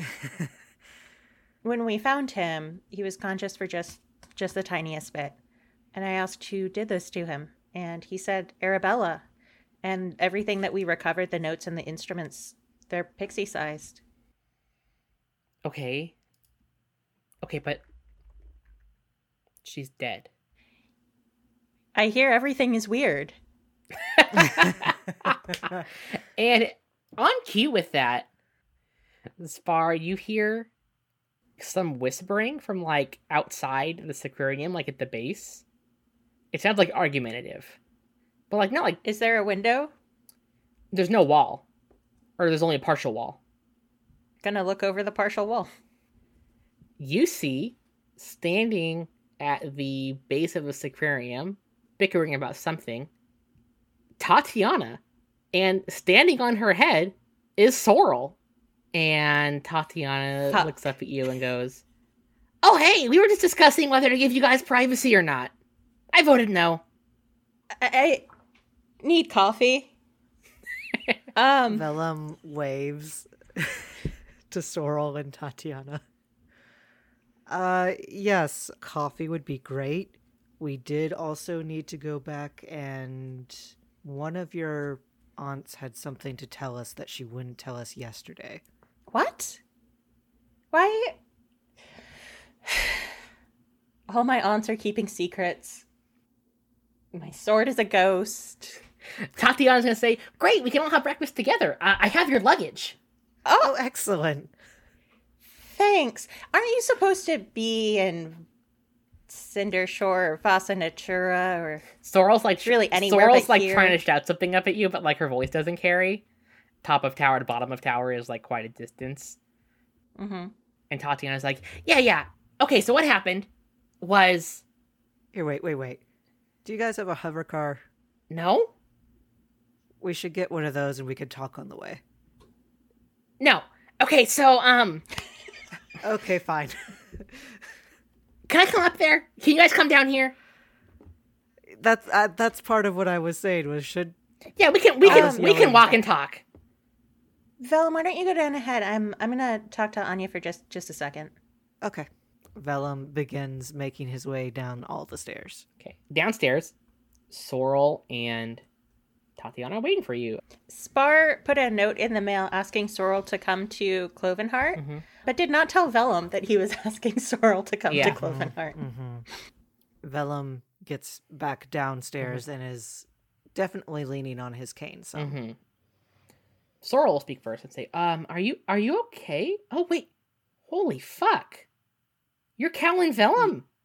When we found him, he was conscious for just just the tiniest bit. And I asked who did this to him. And he said Arabella. And everything that we recovered, the notes and the instruments, they're pixie-sized. Okay. Okay, but she's dead. I hear everything is weird. And on cue with that, Spar, you hear some whispering from like outside the Sacririum, like at the base. It sounds like argumentative, but like not like Is there a window? there's no wall, or there's only a partial wall. Gonna look over the partial wall. You see, standing at the base of the Sacririum, bickering about something, Tatiana, and standing on her head is Sorrel. And Tatiana Huh. looks up at you and goes, "Oh, hey, we were just discussing whether to give you guys privacy or not. I voted no." I, I need coffee. um, Vellum waves to Sorrel and Tatiana. Uh, yes, coffee would be great. We did also need to go back, and one of your aunts had something to tell us that she wouldn't tell us yesterday. what? Why? All my aunts are keeping secrets. My sword is a ghost. Tatiana's gonna say, "Great, we can all have breakfast together. I, I have your luggage." Oh, excellent. Thanks. Aren't you supposed to be in Cindershore or Vasa Natura or Sorrel's like really anywhere Sorrel's but like here? trying to shout something up at you, but like her voice doesn't carry. Top of tower to bottom of tower is like quite a distance. Mm-hmm. And Tatiana's like, "Yeah, yeah. Okay, so what happened was Here, wait, wait, wait. Do you guys have a hover car? no, We should get one of those and we could talk on the way. no. Okay, so um, Okay, fine. can I come up there? Can you guys come down here? That's uh, that's part of what I was saying was should Yeah, we can. We can. Um, we can walk and talk." Vellum, why don't you go down ahead? I'm I'm gonna talk to Anya for just just a second. Okay. Vellum begins making his way down all the stairs. Okay, downstairs, Sorrel and Tatiana are waiting for you. Spar put a note in the mail asking Sorrel to come to Clovenheart, Mhm. but did not tell Vellum that he was asking Sorrel to come Yeah. to Clovenheart. Mm-hmm. Vellum gets back downstairs and is definitely leaning on his cane. So Mm-hmm. Sorrel will speak first and say, "Um, are you are you okay? Oh wait, holy fuck, you're Callan Vellum."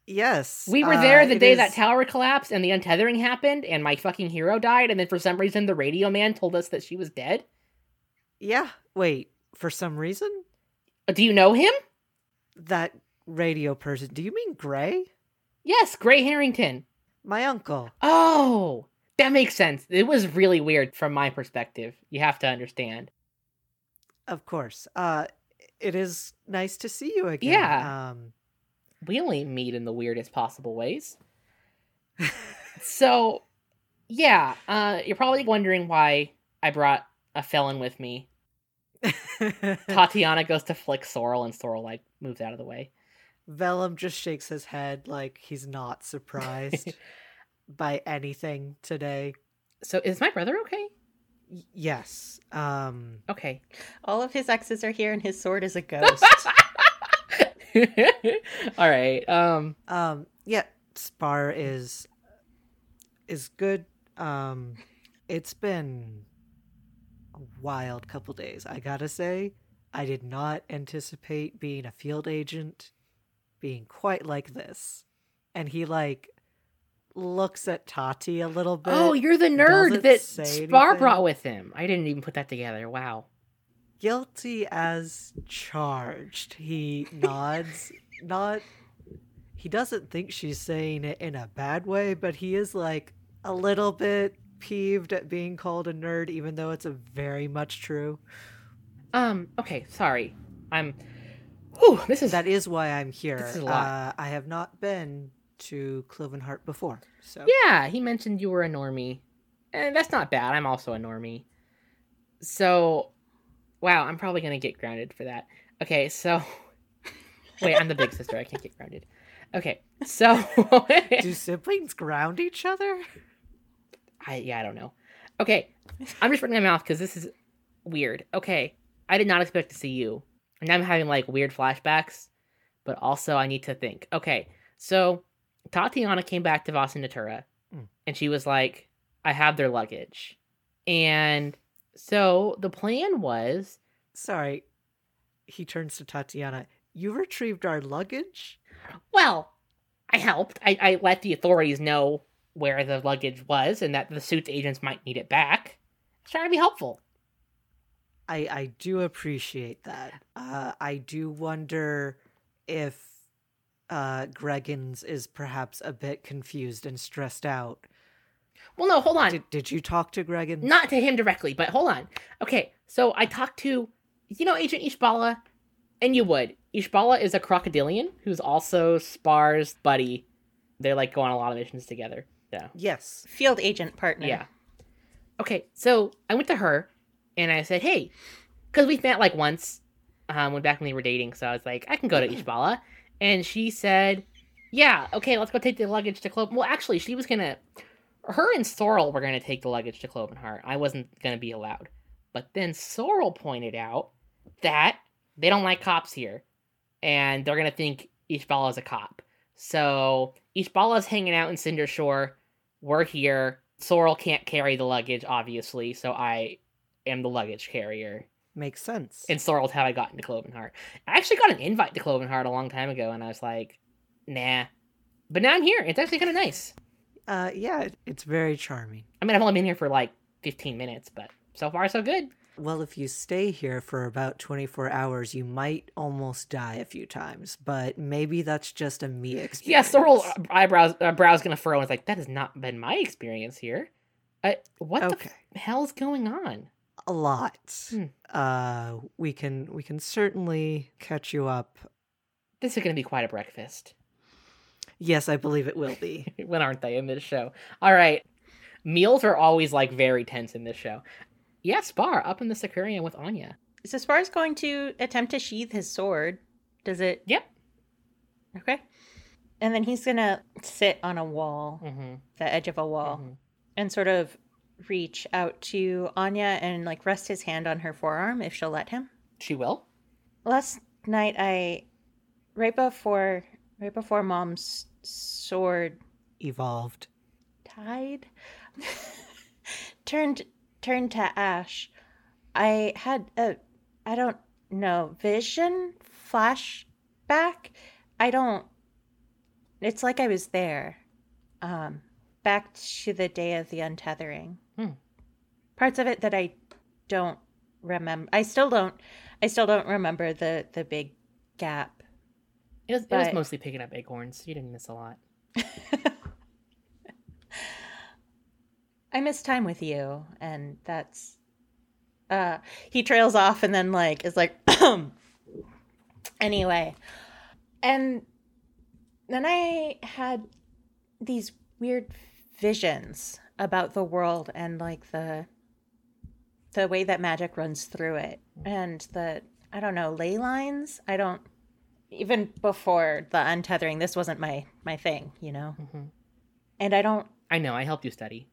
Yes. We were there uh, the it day is- that tower collapsed and the untethering happened and my fucking hero died, and then for some reason the radio man told us that she was dead. Yeah. Wait, for some reason? Uh, Do you know him? That radio person. Do you mean Gray? Yes, Gray Harrington. My uncle. Oh, that makes sense. It was really weird from my perspective. You have to understand. Of course. Uh, it is nice to see you again. Yeah. Um, We only meet in the weirdest possible ways. So, yeah, uh, you're probably wondering why I brought a felon with me. Tatiana goes to flick Sorrel, and Sorrel, like, moves out of the way. Vellum just shakes his head like he's not surprised by anything today. So, is my brother okay? Y- yes. Um, Okay. All of his exes are here, and his sword is a ghost. All right. Um. um, yeah, Spar is is good. Um, it's been a wild couple days. I gotta say, I did not anticipate being a field agent being quite like this. And he like looks at Tati a little bit. Oh, you're the nerd doesn't that say Spar anything. brought with him. I didn't even put that together. Wow. Guilty as charged. He nods. Not. He doesn't think she's saying it in a bad way, but he is like a little bit peeved at being called a nerd, even though it's a very much true. Um. Okay. Sorry. I'm. Whew. This is That is why I'm here. This is a lot. Uh, I have not been to Clovenheart before, so Yeah, he mentioned you were a normie. And that's not bad. I'm also a normie. So, wow, I'm probably going to get grounded for that. Okay, so... Wait, I'm the big sister. I can't get grounded. Okay, so... do siblings ground each other? I Yeah, I don't know. Okay, I'm just running my mouth because this is weird. Okay, I did not expect to see you. And I'm having, like, weird flashbacks. But also, I need to think. Okay, so... Tatiana came back to Vasanatura, Mm. and she was like, I have their luggage. And so the plan was, Sorry. He turns to Tatiana. You retrieved our luggage? well, I helped. I, I let the authorities know where the luggage was and that the suits agents might need it back. I was trying to be helpful. I I do appreciate that. Uh, I do wonder if uh, Greggins is perhaps a bit confused and stressed out. Well, no, hold on. Did, did you talk to Greggins? Not to him directly, but hold on. Okay, so I talked to, you know, Agent Ishbala? And you would. Ishbala is a crocodilian who's also Spar's buddy. They're like go on a lot of missions together. So Yes. Field agent partner. yeah. Okay, so I went to her and I said, hey, because we met like once um, when back when we were dating. So I was like, I can go to Ishbala. And she said, yeah, okay, let's go take the luggage to Cloven. Well, actually, she was going to, her and Sorrel were going to take the luggage to Clovenheart. I wasn't going to be allowed. But then Sorrel pointed out that they don't like cops here. And they're going to think Ishbala is a cop. So Ishbala's hanging out in Cindershore. We're here. Sorrel can't carry the luggage, obviously. So I am the luggage carrier. Makes sense. And Sorrel's how I got into Clovenheart. I actually got an invite to Clovenheart a long time ago. And I was like, nah. But now I'm here. It's actually kind of nice. Uh, yeah, it- it's very charming. I mean, I've only been here for like fifteen minutes. But so far, so good. Well, if you stay here for about twenty-four hours, you might almost die a few times, but maybe that's just a me experience. Yeah, Sorrel eyebrows uh, brows gonna furrow. And it's like, that has not been my experience here. I, what Okay. the f- hell's going on? A lot. Hmm. Uh, we can we can certainly catch you up. This is gonna be quite a breakfast. Yes, I believe it will be. When aren't they in this show? All right. Meals are always like very tense in this show. Yeah, Spar up in the Sakurian with Anya. So Spar's going to attempt to sheath his sword. Does it? Yep. Okay. And then he's going to sit on a wall, Mm-hmm. the edge of a wall, and sort of reach out to Anya and like rest his hand on her forearm if she'll let him. She will. Last night I right before right before Mom's sword Evolved. died turned turned to ash. I had a I don't know vision flashback. I don't it's like I was there. Um, back to the day of the untethering. Hmm. Parts of it that I don't remember. I still don't. I still don't remember the the big gap. It was, it was But- mostly picking up acorns. You didn't miss a lot. I miss time with you, and that's. Uh, he trails off and then like is like. Anyway, and then I had these weird visions about the world and like the the way that magic runs through it, and the I don't know ley lines. I don't even before the untethering. This wasn't my my thing, you know, Mm-hmm. and I don't. I know. I helped you study.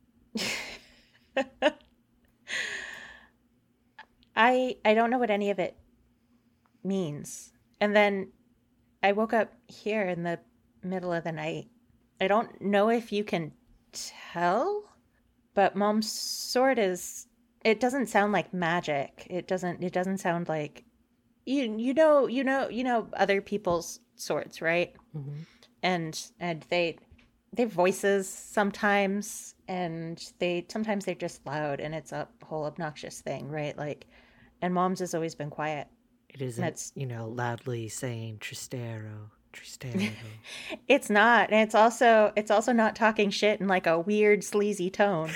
I I don't know what any of it means. And then I woke up here in the middle of the night. I don't know if you can tell, but Mom's sword is it doesn't sound like magic. It doesn't it doesn't sound like you you know you know you know other people's swords, right? Mm-hmm. And and they they have voices sometimes, and they sometimes they're just loud, and it's a whole obnoxious thing, right? Like, and Mom's has always been quiet. It isn't, That's- you know, loudly saying Tristero, Tristero. It's not, and it's also it's also not talking shit in like a weird sleazy tone.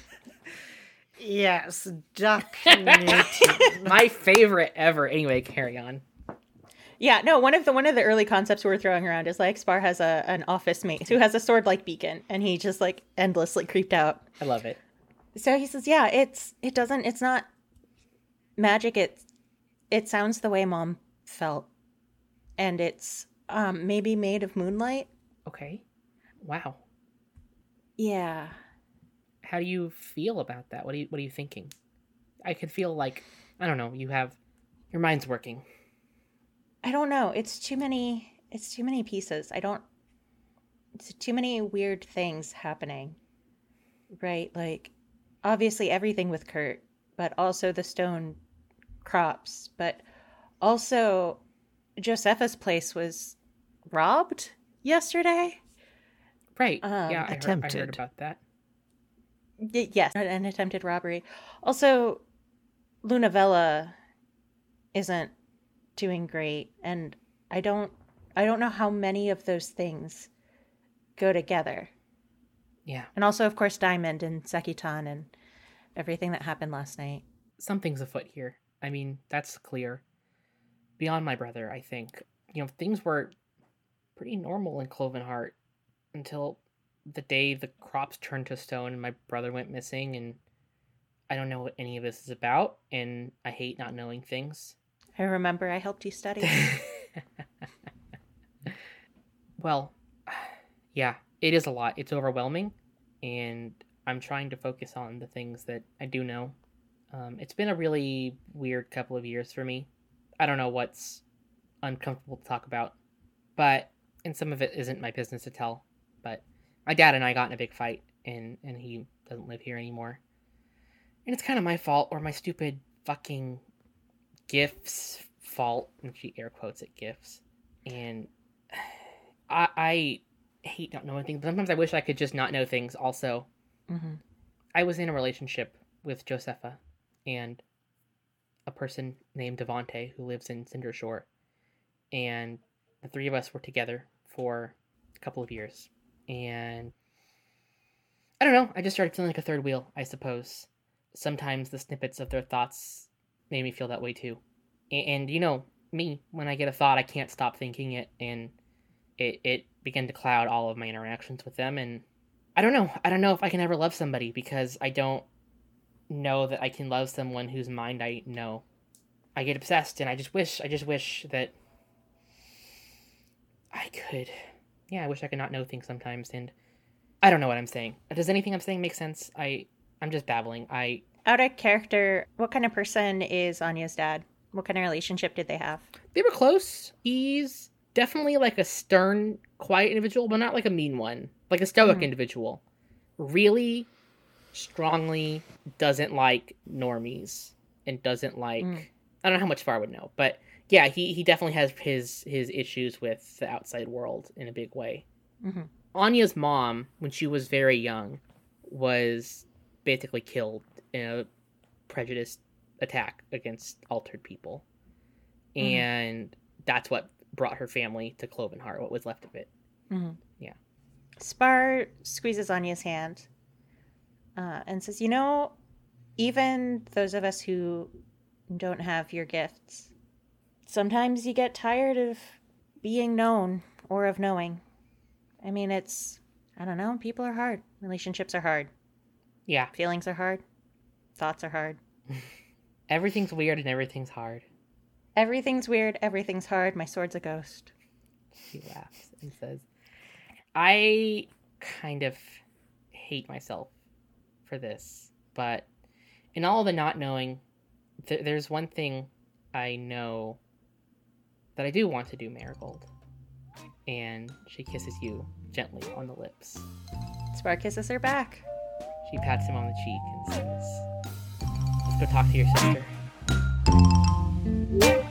Yes, Duck Newton. My favorite ever. Anyway, carry on. Yeah, no, one of the one of the early concepts we were throwing around is like Spar has a an office mate who has a sword like Beacon, and he just like endlessly creeped out. I love it. So he says, yeah, it's it doesn't it's not magic. It it sounds the way Mom felt, and it's um maybe made of moonlight. Okay. Wow. Yeah. How do you feel about that? What are you What are you thinking? I could feel like I don't know. You have your mind's working. I don't know. It's too many. It's too many pieces. I don't. It's too many weird things happening. Right, like obviously everything with Kurt, but also the stone crops, but also Josepha's place was robbed yesterday. Right. Um, yeah, I heard, I heard attempted. about that. Y- yes, an attempted robbery. Also, Lunavella isn't doing great, and I don't I don't know how many of those things go together. Yeah. And also, of course, Diamond and Sekitan and everything that happened last night. Something's afoot here. I mean, that's clear. Beyond my brother, I think. You know, things were pretty normal in Clovenheart until the day the crops turned to stone and my brother went missing, and I don't know what any of this is about, and I hate not knowing things. I remember I helped you study. Well, yeah, it is a lot. It's overwhelming, and I'm trying to focus on the things that I do know. Um, it's been a really weird couple of years for me. I don't know what's uncomfortable to talk about, but and some of it isn't my business to tell. But my dad and I got in a big fight, and and he doesn't live here anymore, and it's kind of my fault or my stupid fucking gifts fault. And she air quotes at gifts, and I I hate not knowing things. But sometimes I wish I could just not know things. Also, Mm-hmm. I was in a relationship with Josepha and a person named Devante who lives in Cindershore. And the three of us were together for a couple of years. And I don't know, I just started feeling like a third wheel, I suppose. Sometimes the snippets of their thoughts made me feel that way too. And, and you know, me, when I get a thought, I can't stop thinking it. And it, it began to cloud all of my interactions with them. And I don't know. I don't know if I can ever love somebody because I don't know that I can love someone whose mind I know. I get obsessed, and I just wish, I just wish that I could. Yeah, I wish I could not know things sometimes, and I don't know what I'm saying. Does anything I'm saying make sense? I, I'm just babbling. I, Out of character, what kind of person is Anya's dad? What kind of relationship did they have? they were close. He's definitely like a stern, quiet individual, but not like a mean one. Like a stoic Mhm. individual. Really strongly doesn't like normies and doesn't like Mm. I don't know how much Far would know, but yeah, he, he definitely has his his issues with the outside world in a big way. Mm-hmm. Anya's mom, when she was very young, was basically killed in a prejudiced attack against altered people. Mm-hmm. And that's what brought her family to Clovenheart, what was left of it. Mm-hmm. Yeah. Spar squeezes Anya's hand uh, and says, you know, even those of us who don't have your gifts, sometimes you get tired of being known or of knowing. I mean, it's, I don't know, people are hard. Relationships are hard. Yeah. Feelings are hard. Thoughts are hard. Everything's weird and everything's hard. Everything's weird. Everything's hard. My sword's a ghost. She laughs and says, I kind of hate myself for this, but in all the not knowing, th- there's one thing I know that I do want to do, Marigold. And she kisses you gently on the lips. Spar kisses her back. She pats him on the cheek and says, let's go talk to your sister.